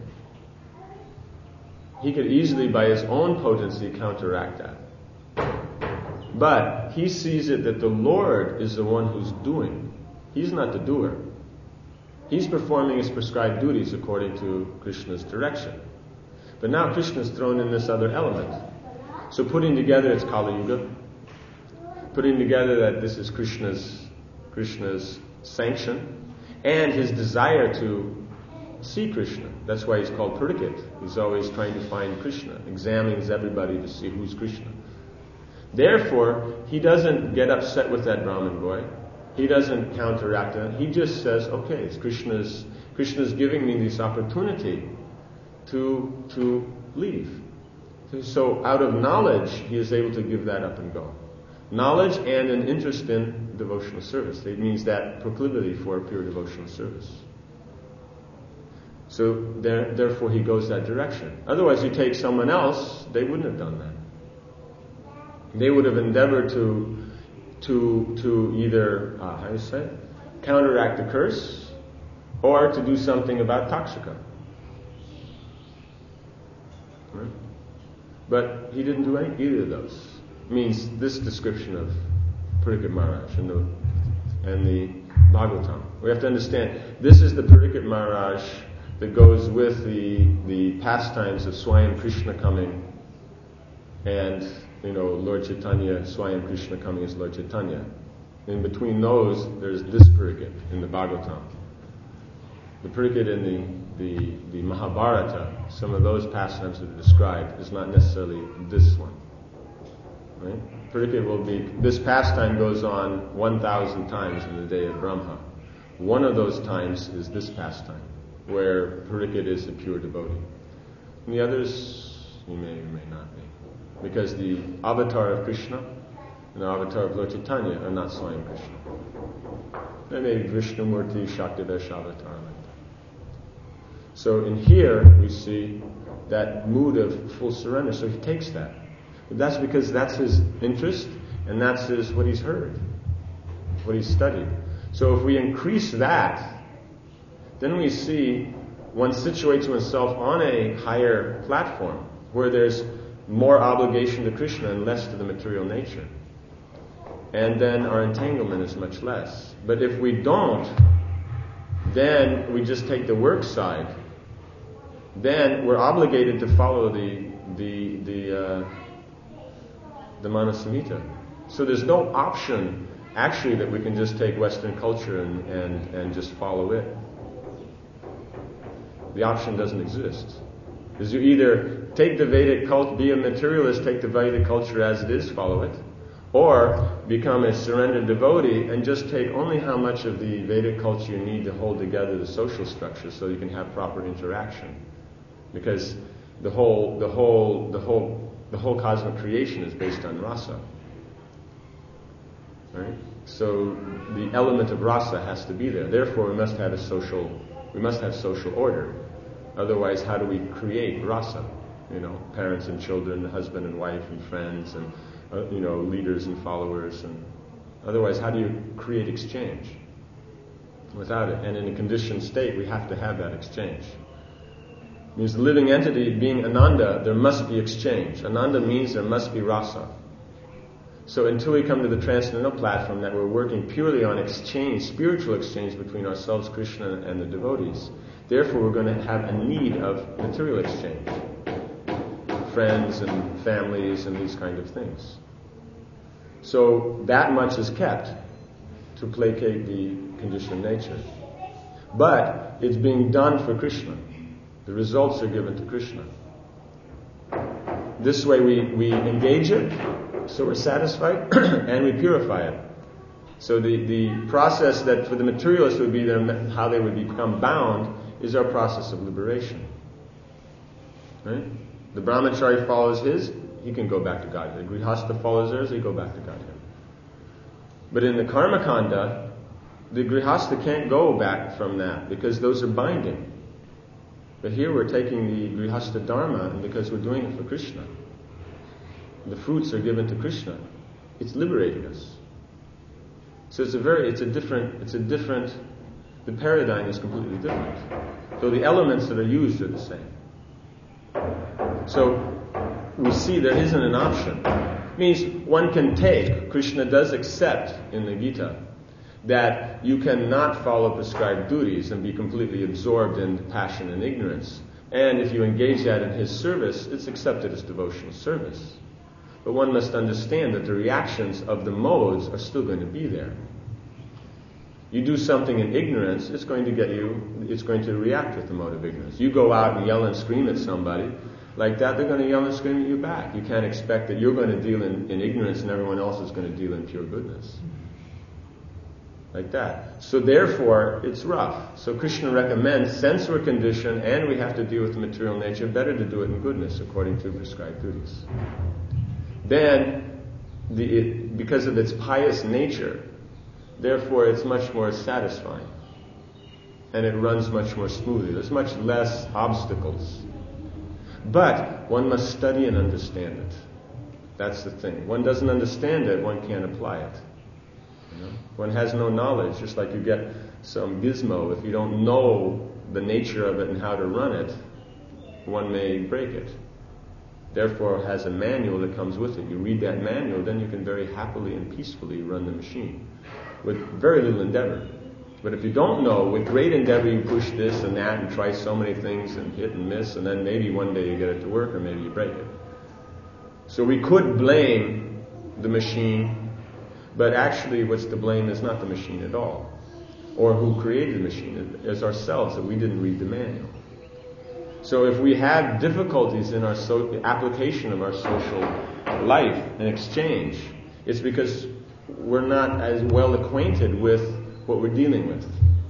He could easily, by his own potency, counteract that. But he sees it that the Lord is the one who's doing. He's not the doer. He's performing his prescribed duties according to Krishna's direction. But now Krishna's thrown in this other element. So putting together it's Kali Yuga, putting together that this is Krishna's Krishna's sanction, and his desire to see Krishna. That's why he's called Parikshit. He's always trying to find Krishna, examines everybody to see who's Krishna. Therefore, he doesn't get upset with that Brahmin boy. He doesn't counteract it. He just says, okay, it's Krishna's Krishna's giving me this opportunity to to leave. So out of knowledge, he is able to give that up and go. Knowledge and an interest in devotional service. It means that proclivity for pure devotional service. So there, therefore he goes that direction. Otherwise you take someone else, they wouldn't have done that. They would have endeavored to to to either, uh, how do you say it? counteract the curse, or to do something about Takshaka. Right? But he didn't do any, either of those. Means this description of Parikshit Maharaj and the, and the Bhagavatam. We have to understand, this is the Parikshit Maharaj that goes with the the pastimes of Swayam Krishna coming, and you know Lord Chaitanya, Swayam Krishna coming as Lord Chaitanya. In between those, there's this Parikshit in the Bhagavatam. The Parikshit in the, the the Mahabharata, some of those pastimes that are described, is not necessarily this one. Right? Parikshit will be, this pastime goes on one thousand times in the day of Brahma. One of those times is this pastime, where Parikshit is a pure devotee. And the others, you may or may not be. Because the avatar of Krishna and the avatar of Lord Chaitanya are not Swayam Krishna. They may be Vishnumurti, Shaktivesh avatar. So in here we see that mood of full surrender. So he takes that. But that's because that's his interest and that's his what he's heard, what he's studied. So if we increase that, then we see one situates oneself on a higher platform where there's more obligation to Krishna and less to the material nature. And then our entanglement is much less. But if we don't, then we just take the work side. then we're obligated to follow the the the uh, the Manasamhita. So there's no option actually that we can just take Western culture and, and, and just follow it. The option doesn't exist. Because you either take the Vedic culture, be a materialist, take the Vedic culture as it is, follow it, or become a surrendered devotee and just take only how much of the Vedic culture you need to hold together the social structure so you can have proper interaction. Because the whole, the whole, the whole, the whole cosmic creation is based on rasa. Right? So the element of rasa has to be there. Therefore, we must have a social, we must have social order. Otherwise, how do we create rasa? You know, parents and children, husband and wife, and friends, and uh, you know, leaders and followers. And otherwise, how do you create exchange? Without it, and in a conditioned state, we have to have that exchange. It means the living entity being Ananda, there must be exchange. Ananda means there must be rasa. So until we come to the transcendental platform that we're working purely on exchange, spiritual exchange between ourselves, Krishna, and the devotees, therefore we're going to have a need of material exchange. Friends and families and these kind of things. So that much is kept to placate the conditioned nature. But it's being done for Krishna. The results are given to Krishna. This way we, we engage it, so we're satisfied, and we purify it. So the, the process that for the materialist would be their, how they would become bound is our process of liberation. Right? The brahmachari follows his, he can go back to Godhead. The grihastha follows theirs, they go back to Godhead. But in the karma kanda, the grihastha can't go back from that because those are binding. But here we're taking the grihastha dharma, and because we're doing it for Krishna, the fruits are given to Krishna. It's liberating us. So it's a very, it's a different, it's a different, the paradigm is completely different. So the elements that are used are the same. So we see there isn't an option. It means one can take, Krishna does accept in the Gita, that you cannot follow prescribed duties and be completely absorbed in passion and ignorance. And if you engage that in his service, it's accepted as devotional service. But one must understand that the reactions of the modes are still going to be there. You do something in ignorance, it's going to get you, it's going to react with the mode of ignorance. You go out and yell and scream at somebody, like that, they're going to yell and scream at you back. You can't expect that you're going to deal in, in ignorance and everyone else is going to deal in pure goodness. Like that. So therefore, it's rough. So Krishna recommends, since we're conditioned and we have to deal with the material nature, better to do it in goodness according to prescribed duties. Then, the, it, because of its pious nature, therefore it's much more satisfying. And it runs much more smoothly. There's much less obstacles. But one must study and understand it. That's the thing. One doesn't understand it, one can't apply it. You know? One has no knowledge, just like you get some gizmo. If you don't know the nature of it and how to run it, one may break it. Therefore, it has a manual that comes with it. You read that manual, then you can very happily and peacefully run the machine with very little endeavor. But if you don't know, with great endeavor you push this and that and try so many things and hit and miss, and then maybe one day you get it to work or maybe you break it. So we could blame the machine, but actually what's to blame is not the machine at all. Or who created the machine. It's ourselves that we didn't read the manual. So if we have difficulties in our so- application of our social life and exchange, it's because we're not as well acquainted with what we're dealing with.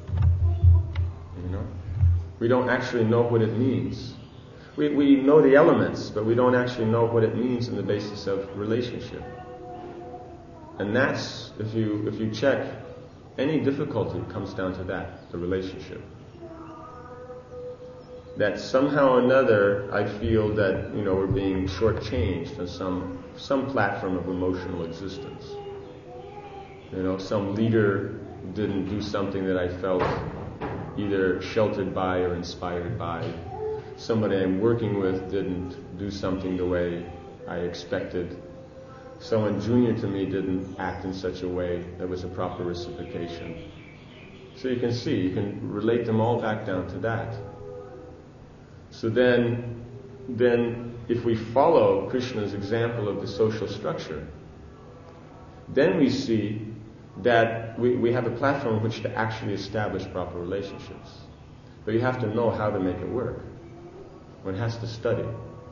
You know? We don't actually know what it means. We, we know the elements, but we don't actually know what it means in the basis of relationship. And that's, if you if you check, any difficulty comes down to that, the relationship. That somehow or another I feel that, you know, we're being shortchanged on some some platform of emotional existence. You know, some leader didn't do something that I felt either sheltered by or inspired by. Somebody I'm working with didn't do something the way I expected. Someone junior to me didn't act in such a way that was a proper reciprocation. So you can see, you can relate them all back down to that. So then, then if we follow Krishna's example of the social structure, then we see that we, we have a platform on which to actually establish proper relationships. But you have to know how to make it work. One has to study.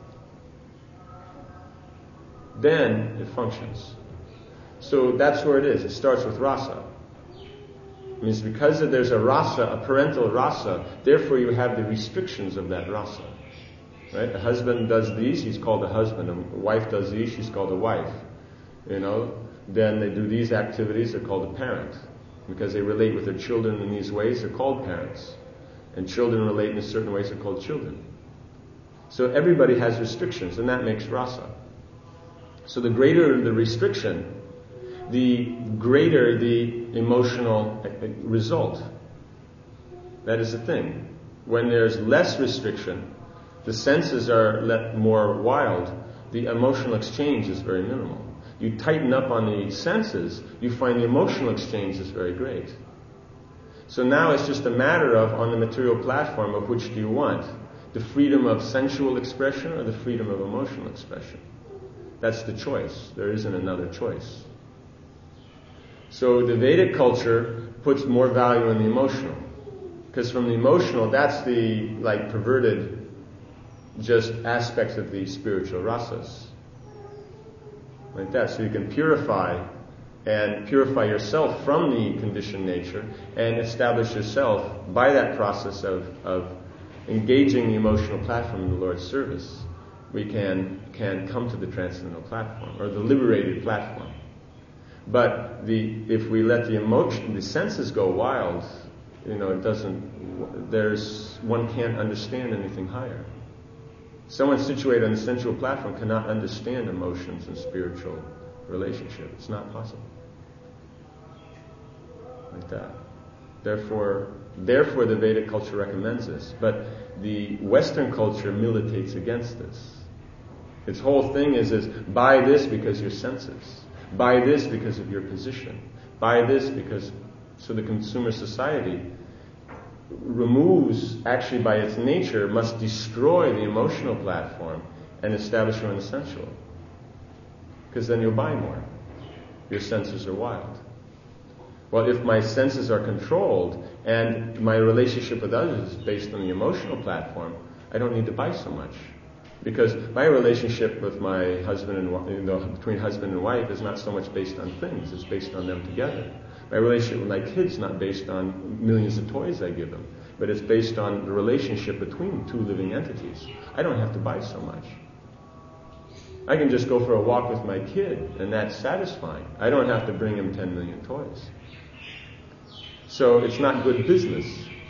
Then it functions. So that's where it is. It starts with rasa. It means because there's a rasa, a parental rasa, therefore you have the restrictions of that rasa. Right? A husband does these, he's called a husband. A wife does these, she's called a wife. You know, then they do these activities, they're called a parent. Because they relate with their children in these ways, they're called parents. And children relate in a certain ways, they're called children. So everybody has restrictions, and that makes rasa. So the greater the restriction, the greater the emotional result. That is the thing. When there's less restriction, the senses are let more wild, the emotional exchange is very minimal. You tighten up on the senses, you find the emotional exchange is very great. So now it's just a matter of, on the material platform, of which do you want? The freedom of sensual expression or the freedom of emotional expression? That's the choice. There isn't another choice. So the Vedic culture puts more value in the emotional. Because from the emotional, that's the like perverted just aspects of the spiritual rasas. Like that. So you can purify and purify yourself from the conditioned nature and establish yourself by that process of, of engaging the emotional platform in the Lord's service. We can can come to the transcendental platform or the liberated platform. But the if we let the emotion, the senses go wild, you know, it doesn't. There's one can't understand anything higher. Someone situated on the sensual platform cannot understand emotions and spiritual relationship. It's not possible. Like that. Therefore, therefore, the Vedic culture recommends this, but the Western culture militates against this. Its whole thing is, is buy this because your senses. Buy this because of your position. Buy this because... So the consumer society removes, actually by its nature, must destroy the emotional platform and establish your own sensual. Because then you'll buy more. Your senses are wild. Well, if my senses are controlled and my relationship with others is based on the emotional platform, I don't need to buy so much. Because my relationship with my husband and you know, between husband and wife is not so much based on things, it's based on them together. My relationship with my kids is not based on millions of toys I give them, but it's based on the relationship between two living entities. I don't have to buy so much. I can just go for a walk with my kid, and that's satisfying. I don't have to bring him ten million toys. So it's not good business.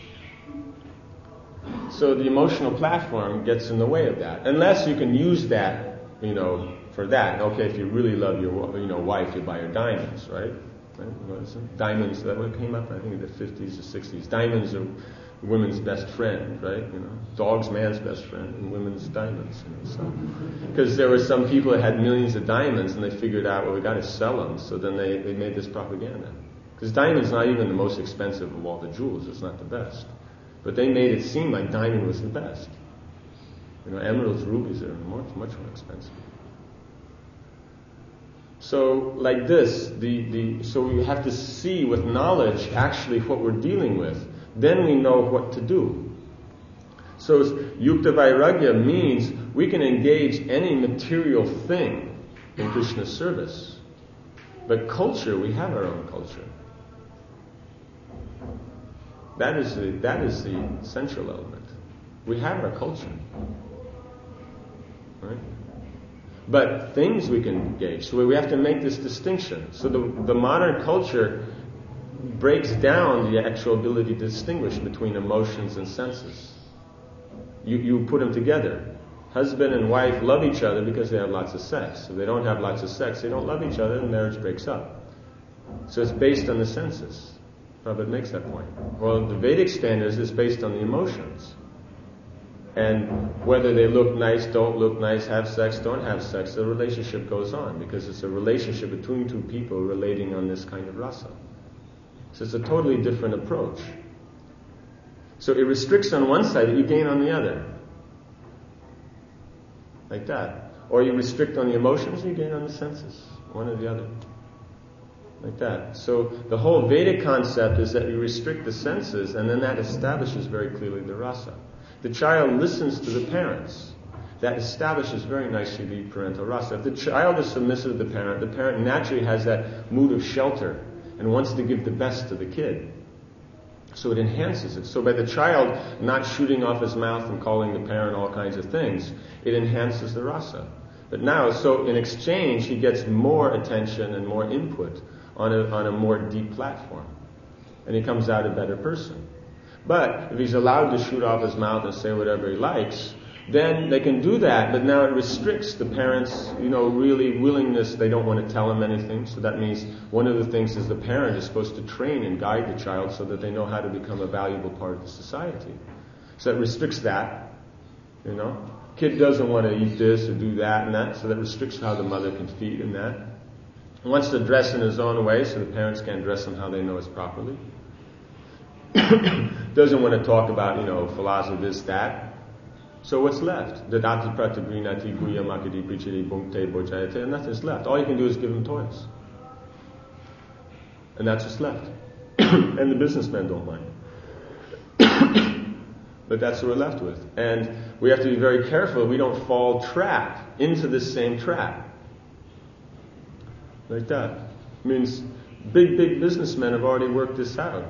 So the emotional platform gets in the way of that. Unless you can use that, you know, for that. Okay, if you really love your, you know, wife, you buy her diamonds, right? right? What is it? Diamonds, that what came up, I think, in the fifties or sixties. Diamonds are women's best friend, right? You know, dog's man's best friend, and women's diamonds. You know, so because there were some people that had millions of diamonds, and they figured out, well, we got to sell them. So then they, they made this propaganda. Because diamond's not even the most expensive of all the jewels. It's not the best. But they made it seem like diamond was the best. You know, emeralds, rubies are much, much more expensive. So, like this, the, the so we have to see with knowledge actually what we're dealing with. Then we know what to do. So, Yukta Vairagya means we can engage any material thing in Krishna's service. But culture, we have our own culture. That is the that is the central element. We have our culture, right? But things we can engage. So we have to make this distinction. So the the modern culture breaks down the actual ability to distinguish between emotions and senses. You you put them together. Husband and wife love each other because they have lots of sex. If they don't have lots of sex, they don't love each other, and marriage breaks up. So it's based on the senses. Prabhupada makes that point. Well, the Vedic standards is based on the emotions. And whether they look nice, don't look nice, have sex, don't have sex, the relationship goes on because it's a relationship between two people relating on this kind of rasa. So it's a totally different approach. So it restricts on one side, but you gain on the other. like that. Or you restrict on the emotions and you gain on the senses, one or the other. Like that. So the whole Vedic concept is that you restrict the senses, and then that establishes very clearly the rasa. The child listens to the parents. That establishes very nicely the parental rasa. If the child is submissive to the parent, the parent naturally has that mood of shelter and wants to give the best to the kid. So it enhances it. So by the child not shooting off his mouth and calling the parent all kinds of things, it enhances the rasa. But now, so in exchange, he gets more attention and more input on a, on a more deep platform. And he comes out a better person. But if he's allowed to shoot off his mouth and say whatever he likes, then they can do that, but now it restricts the parents', you know, really willingness. They don't want to tell him anything. So that means one of the things is the parent is supposed to train and guide the child so that they know how to become a valuable part of the society. So that restricts that, you know. Kid doesn't want to eat this or do that and that, so that restricts how the mother can feed and that. He wants to dress in his own way, so the parents can't dress him how they know is properly. Doesn't want to talk about, you know, philosophy, this, that. So what's left? Dadati pratagrinati guya makadi prichiri bhumte bojayate, and nothing's left. All you can do is give him toys. And that's what's left. And the businessmen don't mind. But that's what we're left with. And we have to be very careful we don't fall trap into this same trap. Like that. It means big, big businessmen have already worked this out.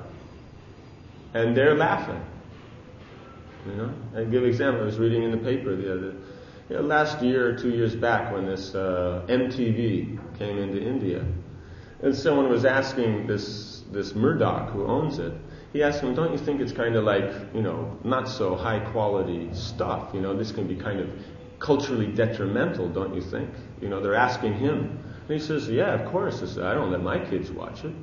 And they're laughing. You know? I give an example. I was reading in the paper the other, you know, last year or two years back when this uh, M T V came into India. And someone was asking this, this Murdoch, who owns it, he asked him, don't you think it's kind of like, you know, not so high quality stuff? You know, this can be kind of culturally detrimental, don't you think? You know, they're asking him. And he says, yeah, of course. He said, I don't let my kids watch it.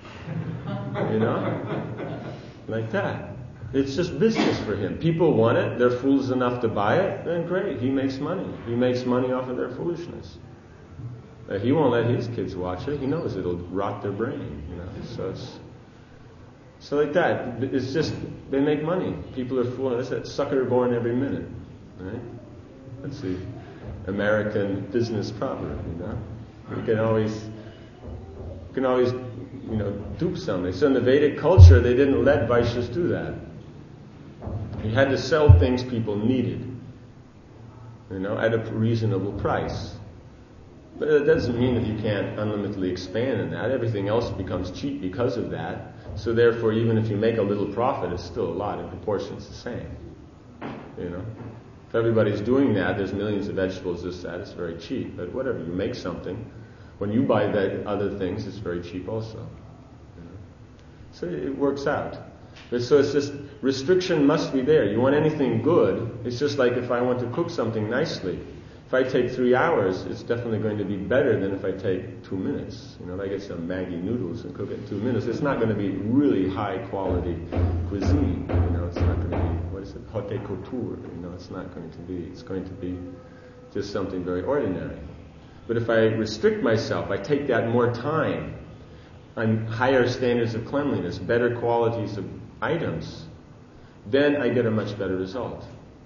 You know? Like that. It's just business for him. People want it. They're fools enough to buy it. Then great. He makes money. He makes money off of their foolishness. Uh, he won't let his kids watch it. He knows it'll rot their brain. You know. So it's so like that. It's just they make money. People are fooling. That's that sucker born every minute. Right? That's the American business proverb. You know. You can always you can always you know dupe somebody. So in the Vedic culture, they didn't let Vaishyas do that. You had to sell things people needed, you know, at a reasonable price. But it doesn't mean that you can't unlimitedly expand in that. Everything else becomes cheap because of that. So therefore, even if you make a little profit, it's still a lot. In proportion, it's the same. You know, if everybody's doing that, there's millions of vegetables, this, that, it's very cheap. But whatever, you make something. When you buy that other things, it's very cheap also. You know? So it works out. So it's just, restriction must be there. You want anything good, it's just like if I want to cook something nicely. If I take three hours, it's definitely going to be better than if I take two minutes. You know, if I get some Maggi noodles and cook it in two minutes, it's not going to be really high quality cuisine. You know, it's not going to be, what is it, haute couture. You know, it's not going to be, it's going to be just something very ordinary. But if I restrict myself, I take that more time on higher standards of cleanliness, better qualities of items, then I get a much better result.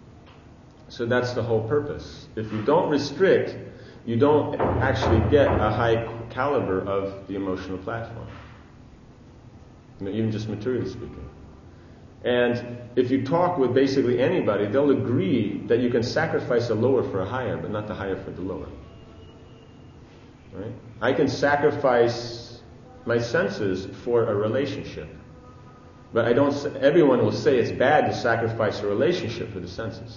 So that's the whole purpose. If you don't restrict, you don't actually get a high caliber of the emotional platform. You know, even just materially speaking. And if you talk with basically anybody, they'll agree that you can sacrifice a lower for a higher, but not the higher for the lower. Right? I can sacrifice my senses for a relationship. But I don't. Everyone will say it's bad to sacrifice a relationship for the senses.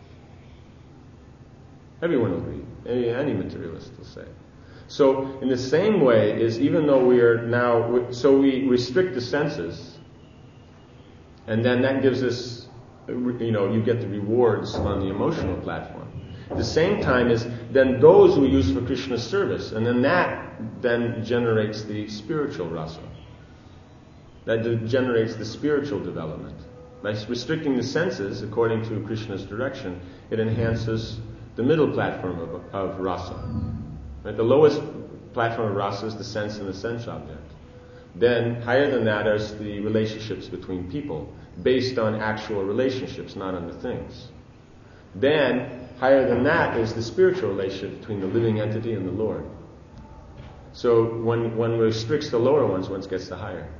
Everyone will agree. Any, any materialist will say. So in the same way is even though we are now, so we restrict the senses, and then that gives us, you know, you get the rewards on the emotional platform. At the same time is then those we use for Krishna's service, and then that then generates the spiritual rasa. That generates the spiritual development. By restricting the senses, according to Krishna's direction, it enhances the middle platform of, of rasa. Right? The lowest platform of rasa is the sense and the sense object. Then, higher than that are the relationships between people, based on actual relationships, not on the things. Then, higher than that is the spiritual relationship between the living entity and the Lord. So when one restricts the lower ones, one gets the higher.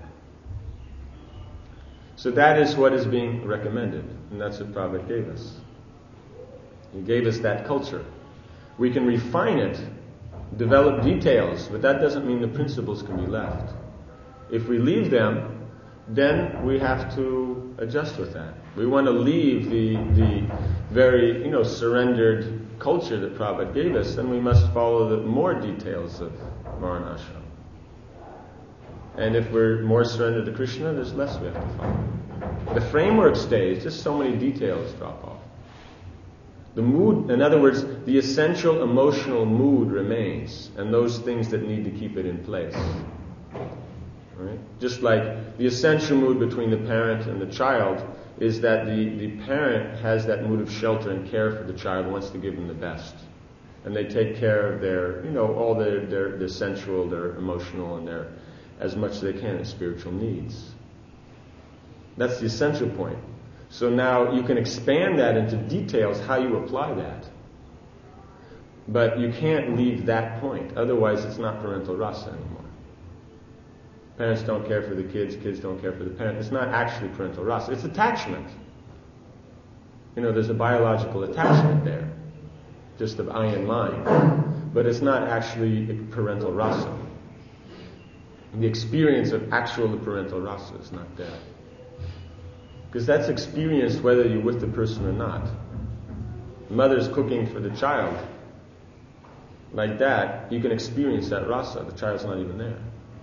So that is what is being recommended, and that's what Prabhupada gave us. He gave us that culture. We can refine it, develop details, but that doesn't mean the principles can be left. If we leave them, then we have to adjust with that. We want to leave the the very, you know, surrendered culture that Prabhupada gave us, then we must follow the more details of Varnashram. And if we're more surrendered to Krishna, there's less we have to follow. The framework stays, just so many details drop off. The mood, in other words, the essential emotional mood remains, and those things that need to keep it in place. Right? Just like the essential mood between the parent and the child is that the, the parent has that mood of shelter and care for the child, wants to give them the best. And they take care of their, you know, all their, their, their sensual, their emotional, and their, as much as they can, their spiritual needs. That's the essential point. So now you can expand that into details how you apply that. But you can't leave that point. Otherwise it's not parental rasa anymore. Parents don't care for the kids, kids don't care for the parents. It's not actually parental rasa. It's attachment. You know, there's a biological attachment there. Just of eye and mind. But it's not actually parental rasa. The experience of actual parental rasa is not there. Because that's experienced whether you're with the person or not. Mother's cooking for the child. Like that, you can experience that rasa. The child's not even there.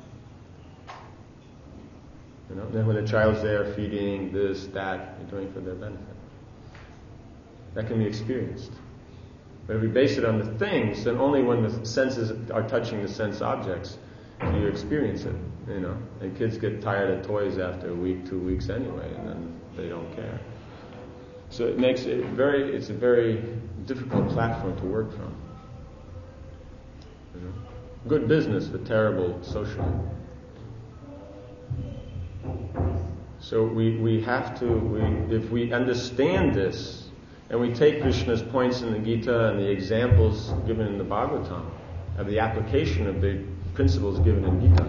You know, then when the child's there feeding, this, that, you're doing it for their benefit. That can be experienced. But if we base it on the things, then only when the senses are touching the sense objects do you experience it. You know, and kids get tired of toys after a week, two weeks anyway, and then they don't care. So it makes it very, it's a very difficult platform to work from. You know? Good business, but terrible socially. So we, we have to, we, if we understand this, and we take Krishna's points in the Gita and the examples given in the Bhagavatam, of the application of the principles given in Gita,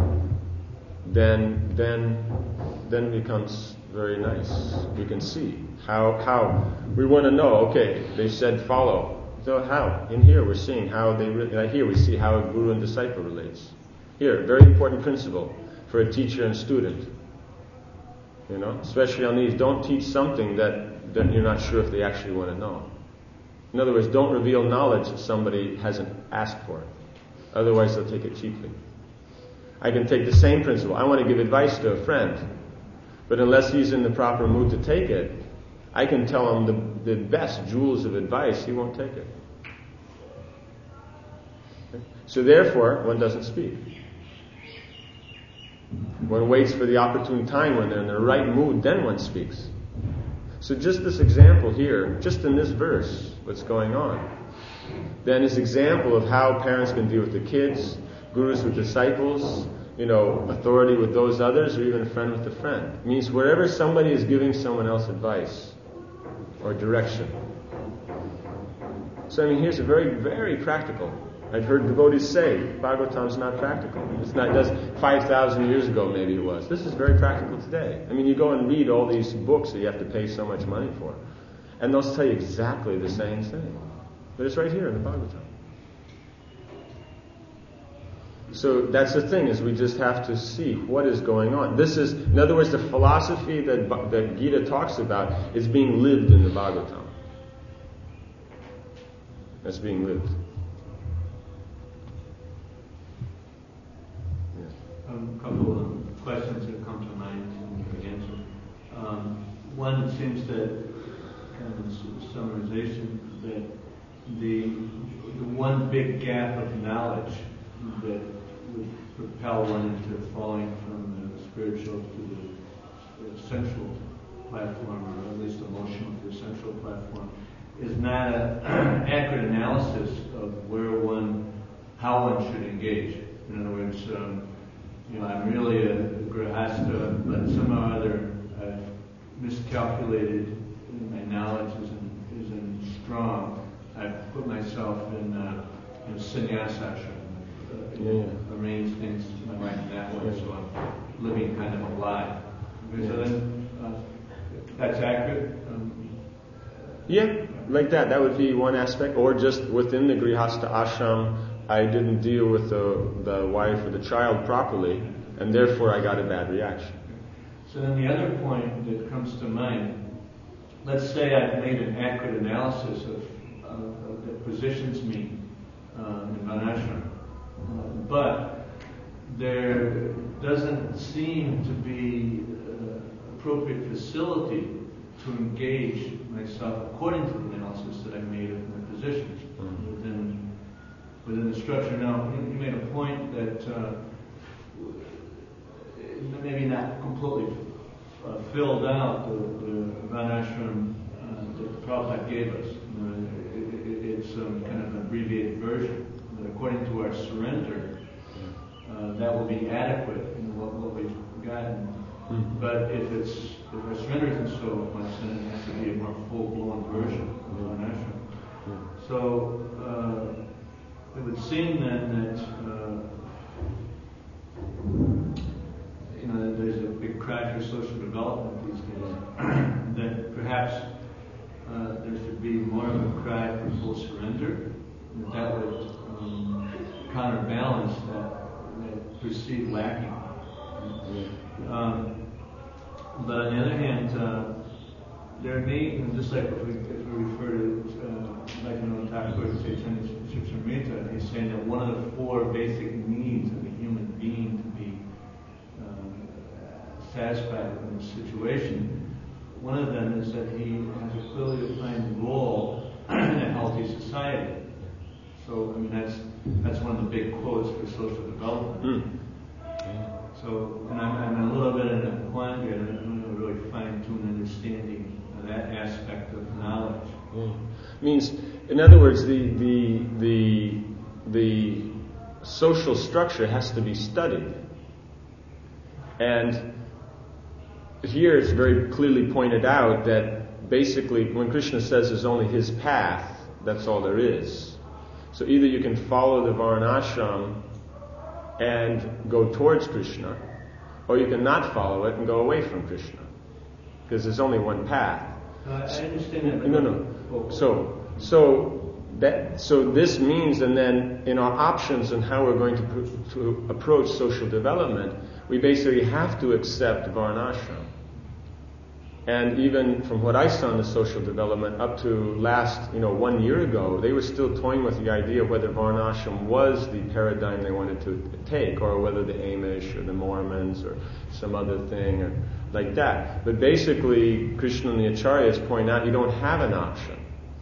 then then then it becomes very nice. We can see how how we want to know. Okay, they said follow. So how? In here we're seeing how they. Re- here we see how a guru and disciple relates. Here, very important principle for a teacher and student. You know, especially on these, don't teach something that, that you're not sure if they actually want to know. In other words, don't reveal knowledge that somebody hasn't asked for. Otherwise, they'll take it cheaply. I can take the same principle. I want to give advice to a friend, but unless he's in the proper mood to take it, I can tell him the, the best jewels of advice, he won't take it. Okay? So therefore, one doesn't speak. One waits for the opportune time when they're in the right mood, then one speaks. So just this example here, just in this verse, what's going on, then is example of how parents can deal with the kids, gurus with disciples, you know, authority with those others, or even a friend with a friend. It means wherever somebody is giving someone else advice or direction. So I mean, here's a very, very practical. I've heard devotees say, Bhagavatam's not practical. It's not, does five thousand years ago maybe it was. This is very practical today. I mean, you go and read all these books that you have to pay so much money for, and they'll tell you exactly the same thing. But it's right here in the Bhagavatam. So that's the thing, is we just have to see what is going on. This is, in other words, the philosophy that, that Gita talks about is being lived in the Bhagavatam. That's being lived. A um, couple of questions that come to mind and answer. Um, one seems that, kind of summarization, that the, the one big gap of knowledge that would propel one into falling from the spiritual to the, the sensual platform, or at least emotional to the sensual platform, is not an accurate analysis of where one, how one should engage. In other words, um, you know, I'm really a grihasta, but somehow or other I've miscalculated. My knowledge is in, is in strong, I put myself in, uh, in sannyasa ashram. Uh, Yeah, yeah. Arrange things in my life in that way, so I'm living kind of alive. Okay, so then, uh, that's accurate. Um, Yeah, like that. That would be one aspect. Or just within the Grihastha ashram, I didn't deal with the, the wife or the child properly, and therefore I got a bad reaction. So then the other point that comes to mind, let's say I've made an accurate analysis of, uh, of that positions me uh, in Varnashram, uh, but there doesn't seem to be uh, appropriate facility to engage myself according to the analysis that I made of my positions mm-hmm. within within the structure. Now, you made a point that uh, maybe not completely uh, filled out the, the Varnashram uh, that the Prabhupada gave us. Uh, it, it, it's um, kind of an abbreviated version. That according to our surrender, uh, that will be adequate in what, what we've gotten. Mm-hmm. But if it's if our surrender isn't so much, then it has to be a more full-blown version of Varnashram. Mm-hmm. So uh, it would seem then that uh, you know there's a big cry for social development these days. That perhaps uh, there should be more of a cry for full surrender. That, that would um, counterbalance that, that perceived lacking. Mm-hmm. Um, but on the other hand, uh, there may, and just like if we, if we refer to, uh, like in the Thakur Chaitanya Charitamrita, he's saying that one of the four basic needs of a human being to be uh, satisfied in this situation, one of them is that he has a clearly defined role in a healthy society. So, I mean, that's that's one of the big quotes for social development. Mm. So, and I'm, I'm a little bit in a quandary. I don't know, really fine-tune understanding of that aspect of knowledge. Mm. Means, in other words, the the the the social structure has to be studied, and here it's very clearly pointed out that basically, when Krishna says there's only his path, that's all there is. So either you can follow the Varnashram and go towards Krishna, or you can not follow it and go away from Krishna, because there's only one path. Uh, I understand that. No, no. So, so that, so this means, and then in our options and how we're going to, pr- to approach social development, we basically have to accept Varnashram. And even from what I saw in the social development up to last, you know, one year ago, they were still toying with the idea of whether Varnashram was the paradigm they wanted to take, or whether the Amish or the Mormons or some other thing or like that. But basically, Krishna and the Acharyas point out you don't have an option.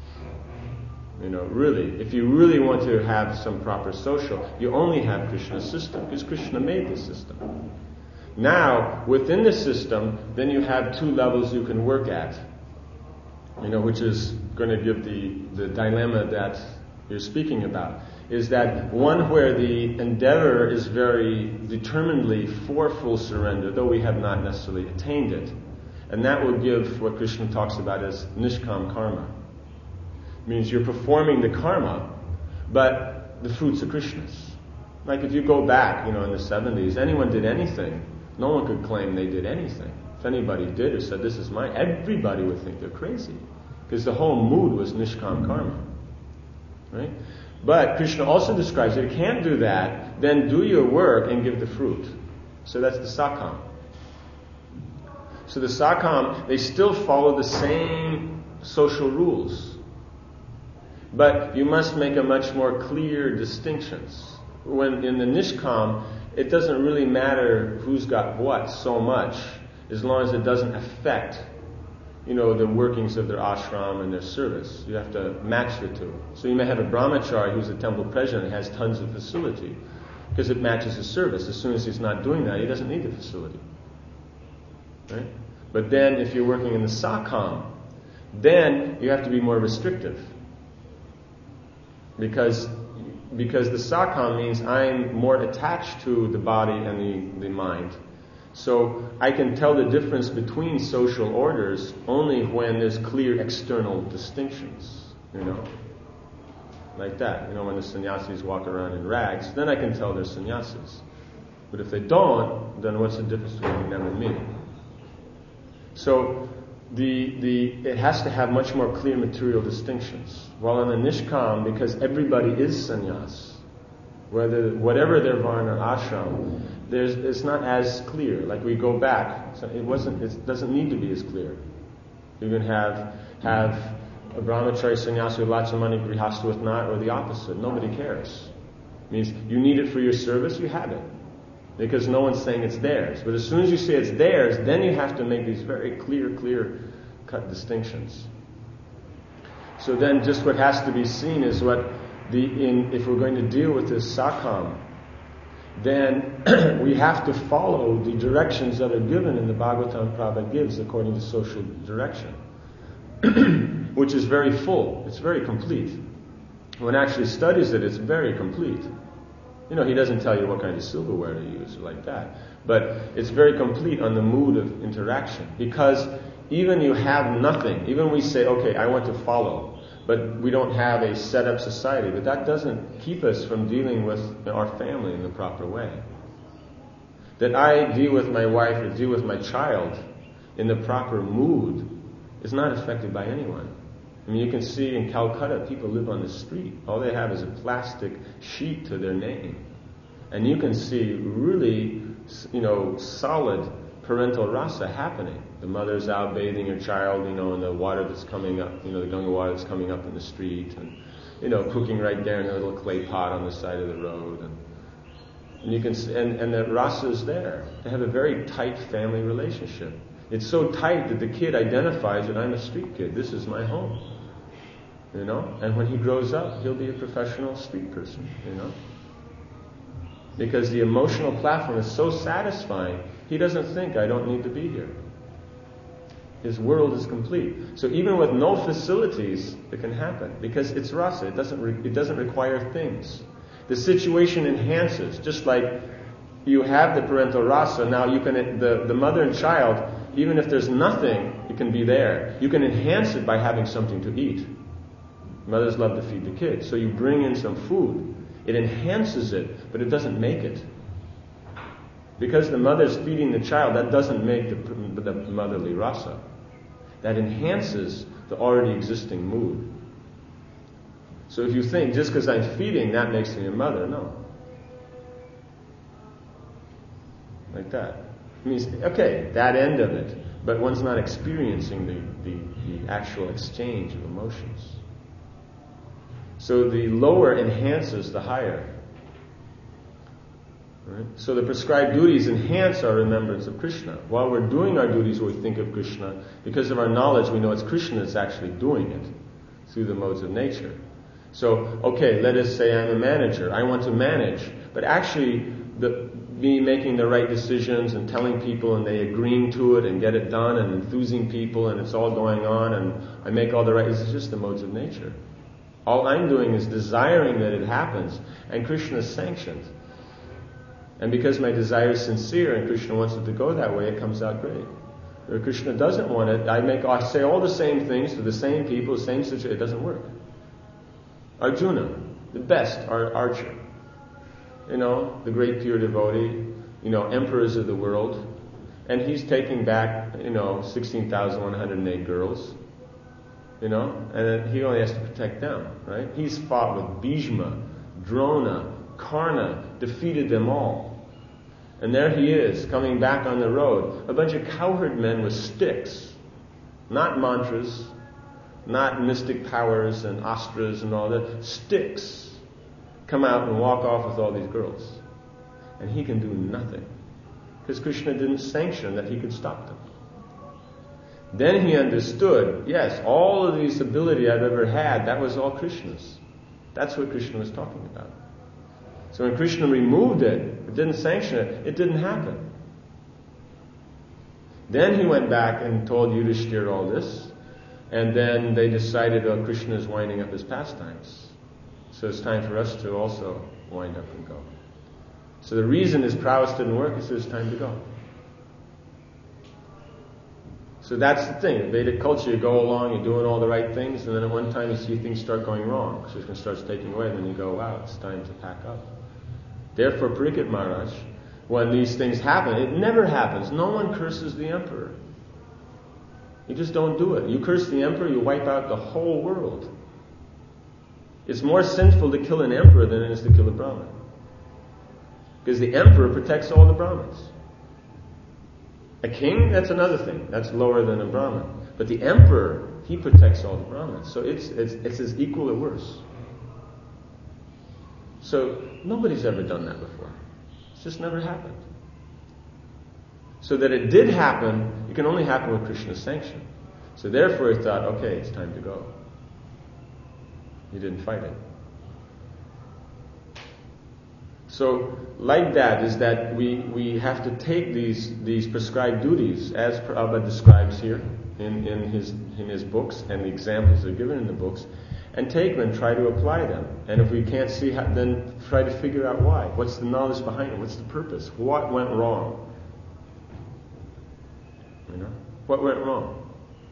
You know, really, if you really want to have some proper social, you only have Krishna's system, because Krishna made the system. Now, within the system, then you have two levels you can work at, you know, which is going to give the, the dilemma that you're speaking about, is that one where the endeavor is very determinedly for full surrender, though we have not necessarily attained it. And that will give what Krishna talks about as nishkam karma. It means you're performing the karma, but the fruits are Krishna's. Like if you go back, you know, in the seventies, anyone did anything, no one could claim they did anything. If anybody did or said, this is mine, everybody would think they're crazy. Because the whole mood was nishkam karma. Right? But Krishna also describes that if you can't do that, then do your work and give the fruit. So that's the sakam. So the sakam, they still follow the same social rules. But you must make a much more clear distinctions. When in the nishkam, it doesn't really matter who's got what so much, as long as it doesn't affect, you know, the workings of their ashram and their service. You have to match the two. So you may have a brahmachari who's a temple president and has tons of facility, because it matches his service. As soon as he's not doing that, he doesn't need the facility. Right? But then if you're working in the sakam, then you have to be more restrictive. Because Because the sakam means I'm more attached to the body and the, the mind. So I can tell the difference between social orders only when there's clear external distinctions. You know? Like that. You know, when the sannyasis walk around in rags, then I can tell they're sannyasis. But if they don't, then what's the difference between them and me? So, the the it has to have much more clear material distinctions. While in the Nishkam, because everybody is sannyas, whether whatever their varna or ashram, there's it's not as clear. Like we go back, so it wasn't. It doesn't need to be as clear. You can have have a brahmachari sannyasi with lots of money, grihastha with not, or the opposite. Nobody cares. It means you need it for your service, you have it. Because no one's saying it's theirs. But as soon as you say it's theirs, then you have to make these very clear, clear cut distinctions. So then just what has to be seen is what the in if we're going to deal with this sakam, then we have to follow the directions that are given in the Bhagavatam Prabhupada gives according to social direction. Which is very full. It's very complete. When one actually studies it, it's very complete. You know, he doesn't tell you what kind of silverware to use or like that. But it's very complete on the mood of interaction. Because even you have nothing, even we say, okay, I want to follow, but we don't have a set up society, but that doesn't keep us from dealing with our family in the proper way. That I deal with my wife or deal with my child in the proper mood is not affected by anyone. I mean, you can see in Calcutta, people live on the street. All they have is a plastic sheet to their name. And you can see really, you know, solid parental rasa happening. The mother's out bathing her child, you know, in the water that's coming up, you know, the Ganga water that's coming up in the street. And, you know, cooking right there in a little clay pot on the side of the road. And, and you can see, and, and the rasa is there. They have a very tight family relationship. It's so tight that the kid identifies that I'm a street kid. This is my home. You know? And when he grows up, he'll be a professional street person, you know? Because the emotional platform is so satisfying, he doesn't think, I don't need to be here. His world is complete. So even with no facilities, it can happen. Because it's rasa. It doesn't, re- it doesn't require things. The situation enhances. Just like you have the parental rasa, now you can, the, the mother and child, even if there's nothing, it can be there. You can enhance it by having something to eat. Mothers love to feed the kids. So you bring in some food. It enhances it, but it doesn't make it. Because the mother's feeding the child, that doesn't make the, the motherly rasa. That enhances the already existing mood. So if you think, just because I'm feeding, that makes me a mother, no. Like that. It means, okay, that end of it, but one's not experiencing the, the, the actual exchange of emotions. So the lower enhances the higher. Right? So the prescribed duties enhance our remembrance of Krishna. While we're doing our duties, we think of Krishna. Because of our knowledge, we know it's Krishna that's actually doing it through the modes of nature. So, okay, let us say I'm a manager. I want to manage. But actually, the, me making the right decisions and telling people and they agreeing to it and get it done and enthusing people and it's all going on and I make all the right... It's just the modes of nature. All I'm doing is desiring that it happens, and Krishna is sanctioned. And because my desire is sincere and Krishna wants it to go that way, it comes out great. Or Krishna doesn't want it, I make I say all the same things to the same people, the same situation, it doesn't work. Arjuna, the best our archer. You know, the great pure devotee, you know, emperors of the world. And he's taking back, you know, sixteen thousand one hundred eight girls. You know, and he only has to protect them, right? He's fought with Bhishma, Drona, Karna, defeated them all. And there he is, coming back on the road. A bunch of cowherd men with sticks. Not mantras, not mystic powers and astras and all that. Sticks come out and walk off with all these girls. And he can do nothing. Because Krishna didn't sanction that he could stop them. Then he understood, yes, all of this ability I've ever had, that was all Krishna's. That's what Krishna was talking about. So when Krishna removed it, it didn't sanction it, it didn't happen. Then he went back and told Yudhishthira all this, and then they decided, oh, Krishna is winding up his pastimes. So it's time for us to also wind up and go. So the reason his prowess didn't work is it's time to go. So that's the thing. In Vedic culture, you go along, you're doing all the right things, and then at one time you see things start going wrong. Krishna starts taking away, and then you go, wow, it's time to pack up. Therefore, Parikshit Maharaj, when these things happen, it never happens. No one curses the emperor. You just don't do it. You curse the emperor, you wipe out the whole world. It's more sinful to kill an emperor than it is to kill a Brahmin. Because the emperor protects all the Brahmins. A king, that's another thing. That's lower than a Brahmin. But the emperor, he protects all the Brahmins. So it's it's it's as equal or worse. So nobody's ever done that before. It's just never happened. So that it did happen, it can only happen with Krishna's sanction. So therefore he thought, okay, it's time to go. He didn't fight it. So, like that is that we, we have to take these these prescribed duties, as Prabhupada describes here in, in his in his books, and the examples are given in the books, and take them and try to apply them. And if we can't see how, then try to figure out why. What's the knowledge behind it? What's the purpose? What went wrong? You know, what went wrong?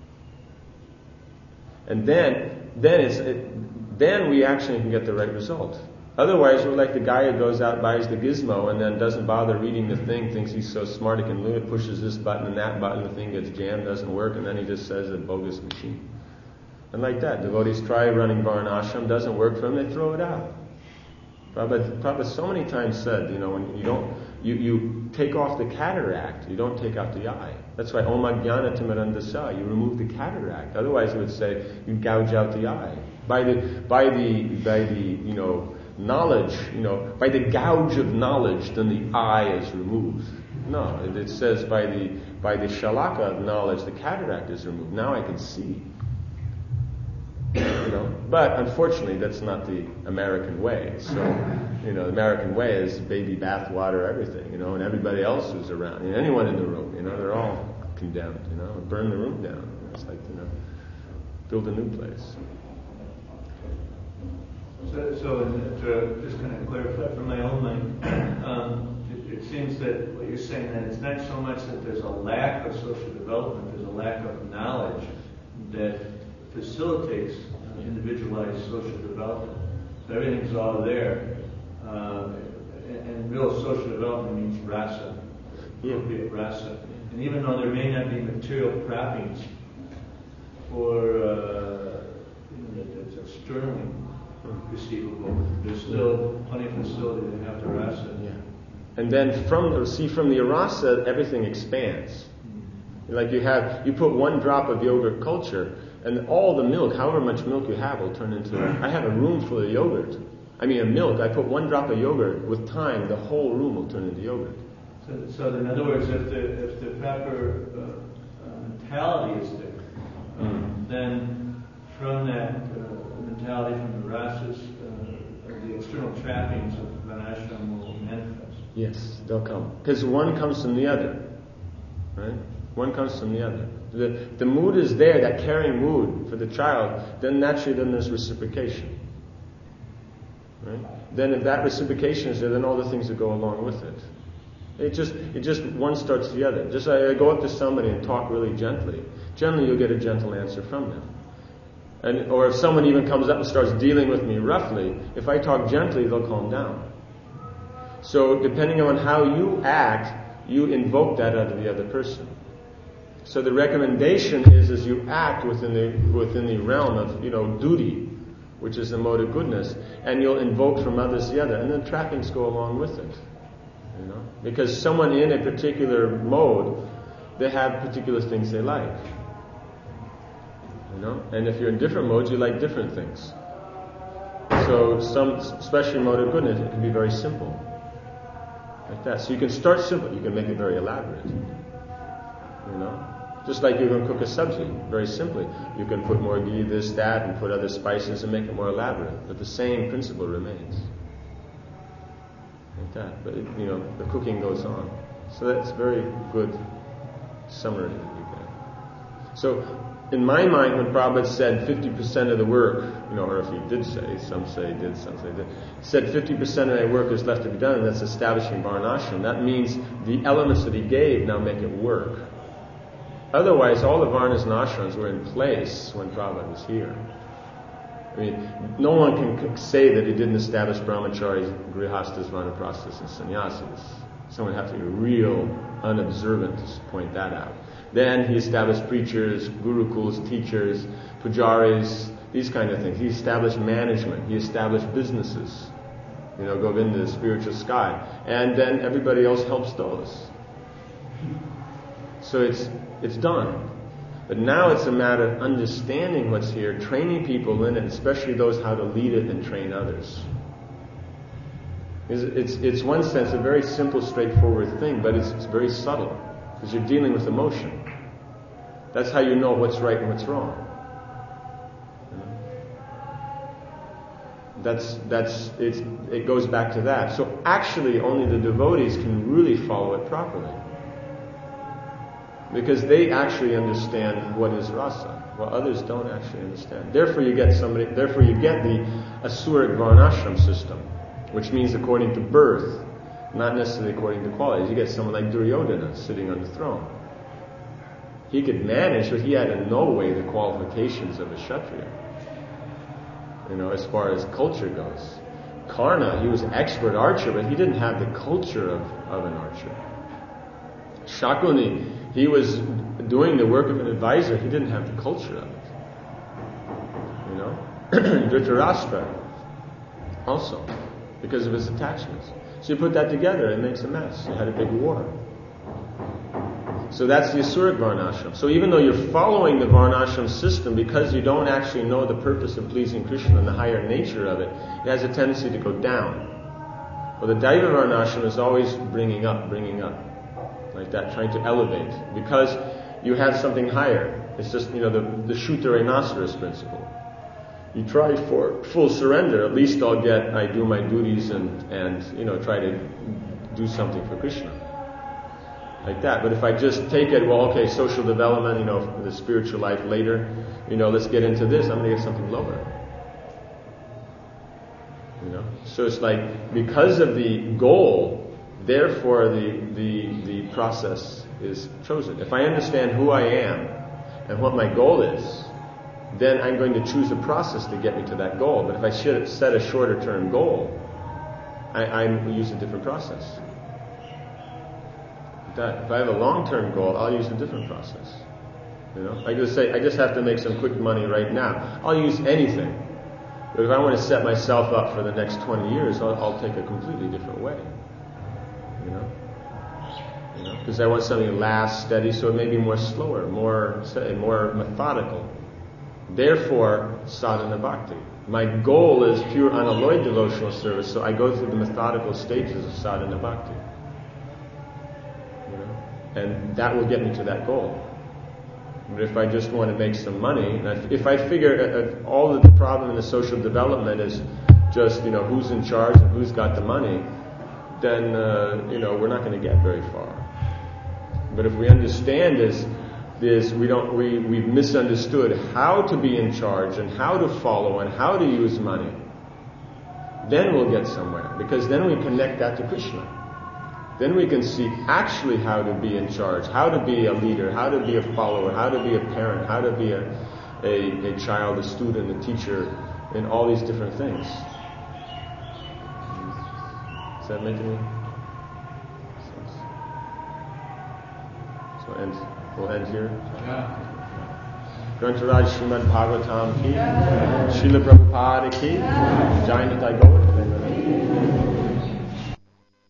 And then then it's it, then we actually can get the right result. Otherwise, we're like the guy who goes out, buys the gizmo, and then doesn't bother reading the thing, thinks he's so smart he can do it, pushes this button and that button, the thing gets jammed, doesn't work, and then he just says a bogus machine. And like that, devotees try running Varnashram, doesn't work for them, they throw it out. Prabhupada, Prabhupada so many times said, you know, when you don't, you, you take off the cataract, you don't take out the eye. That's why Om Ajnana Timirandasa, you remove the cataract. Otherwise it would say you gouge out the eye. By the, by the, by the, you know, knowledge, you know, by the gouge of knowledge, then the eye is removed. No, it, it says by the by the shalaka of knowledge, the cataract is removed. Now I can see. You know, but unfortunately, that's not the American way. So, you know, the American way is baby bathwater, everything. You know, and everybody else who's around, you know, anyone in the room, you know, they're all condemned. You know, burn the room down. It's like, you know, build a new place. So, so to just kind of clarify from my own mind, um, it, it seems that what you're saying that it's not so much that there's a lack of social development, there's a lack of knowledge that facilitates uh, individualized social development. So everything's all there, uh, and, and real social development means rasa, appropriate rasa. And even though there may not be material trappings for uh, you know, that's externally receivable, there's still plenty of facility to have the rasa. Yeah. And then from see from the rasa, everything expands. Mm-hmm. Like you have, you put one drop of yogurt culture, and all the milk, however much milk you have, will turn into. I have a room full of yogurt. I mean, a milk. I put one drop of yogurt. With time, the whole room will turn into yogurt. So, so in other words, if the if the proper uh, uh, mentality is there, um, mm. then from that. Uh, mentality from the rasas, uh, the external trappings of Varnashram will manifest. Yes, they'll come. Because one comes from the other. Right? One comes from the other. The, the mood is there, that caring mood for the child, then naturally then there's reciprocation. Right? Then if that reciprocation is there, then all the things that go along with it. It just, it just one starts the other. Just I, I go up to somebody and talk really gently. Generally you'll get a gentle answer from them. And, or if someone even comes up and starts dealing with me roughly, if I talk gently, they'll calm down. So depending on how you act, you invoke that out of the other person. So the recommendation is, as you act within the within the realm of, you know, duty, which is the mode of goodness, and you'll invoke from others the other, and then trappings go along with it. You know, because someone in a particular mode, they have particular things they like. You know? And if you're in different modes, you like different things. So some, especially mode of goodness, it can be very simple. Like that. So you can start simple, you can make it very elaborate. You know? Just like you can cook a sabzi, very simply. You can put more ghee, this, that, and put other spices and make it more elaborate. But the same principle remains. Like that. But it, you know, the cooking goes on. So that's a very good summary that you get. So in my mind, when Prabhupada said fifty percent of the work, you know, or if he did say, some say he did, some say he did, said fifty percent of the work is left to be done, and that's establishing Varnashram. That means the elements that he gave now make it work. Otherwise, all the Varnas and ashrams were in place when Prabhupada was here. I mean, no one can say that he didn't establish brahmacharis, grihastas, vanaprasthas, and sannyasis. Someone would have to be real unobservant to point that out. Then he established preachers, gurukuls, teachers, pujaris, these kind of things. He established management. He established businesses. You know, Govinda, the spiritual sky. And then everybody else helps those. So it's it's done. But now it's a matter of understanding what's here, training people in it, especially those how to lead it and train others. It's, it's, it's one sense a very simple, straightforward thing, but it's, it's very subtle, because you're dealing with emotion. That's how you know what's right and what's wrong. You know? That's, that's, it's, it goes back to that. So actually only the devotees can really follow it properly. Because they actually understand what is rasa, while others don't actually understand. Therefore you get somebody, therefore you get the Asuric Varnashram system, which means according to birth, not necessarily according to qualities. You get someone like Duryodhana sitting on the throne. He could manage, but he had in no way the qualifications of a Kshatriya. You know, as far as culture goes. Karna, he was an expert archer, but he didn't have the culture of, of an archer. Shakuni, he was doing the work of an advisor, he didn't have the culture of it. You know? Dhritarashtra, also, because of his attachments. So you put that together, it makes a mess. You had a big war. So that's the Asuric Varnashram. So even though you're following the Varnashram system, because you don't actually know the purpose of pleasing Krishna and the higher nature of it, it has a tendency to go down. Well, the Daiva Varnashram is always bringing up, bringing up. Like that, trying to elevate. Because you have something higher. It's just, you know, the, the Shuddha Rhinoceros principle. You try for full surrender, at least I'll get, I do my duties and, and, you know, try to do something for Krishna. Like that. But if I just take it, well, okay, social development, you know, the spiritual life later, you know, let's get into this, I'm going to get something lower. You know? So it's like, because of the goal, therefore, the, the the process is chosen. If I understand who I am and what my goal is, then I'm going to choose a process to get me to that goal. But if I should set a shorter term goal, I, I use a different process. That, if I have a long term goal, I'll use a different process. You know, I just say I just have to make some quick money right now. I'll use anything. But if I want to set myself up for the next twenty years, I'll, I'll take a completely different way. You know, you know, because I want something to last steady, so it may be more slower, more more methodical. Therefore, sadhana bhakti. My goal is pure unalloyed devotional service, so I go through the methodical stages of sadhana bhakti. You know, and that will get me to that goal. But if I just want to make some money, and if, if I figure uh, all of the problem in the social development is just, you know, who's in charge and who's got the money, then, uh, you know, we're not going to get very far. But if we understand this, this we don't, we, we've misunderstood how to be in charge and how to follow and how to use money, then we'll get somewhere. Because then we connect that to Krishna. Then we can see actually how to be in charge, how to be a leader, how to be a follower, how to be a parent, how to be a, a, a child, a student, a teacher, and all these different things. Does that make any sense? So end, we'll end here. Grantaraj Srimad Bhagavatam ki, Srila Prabhupada ki, Jai Nitai Gaur.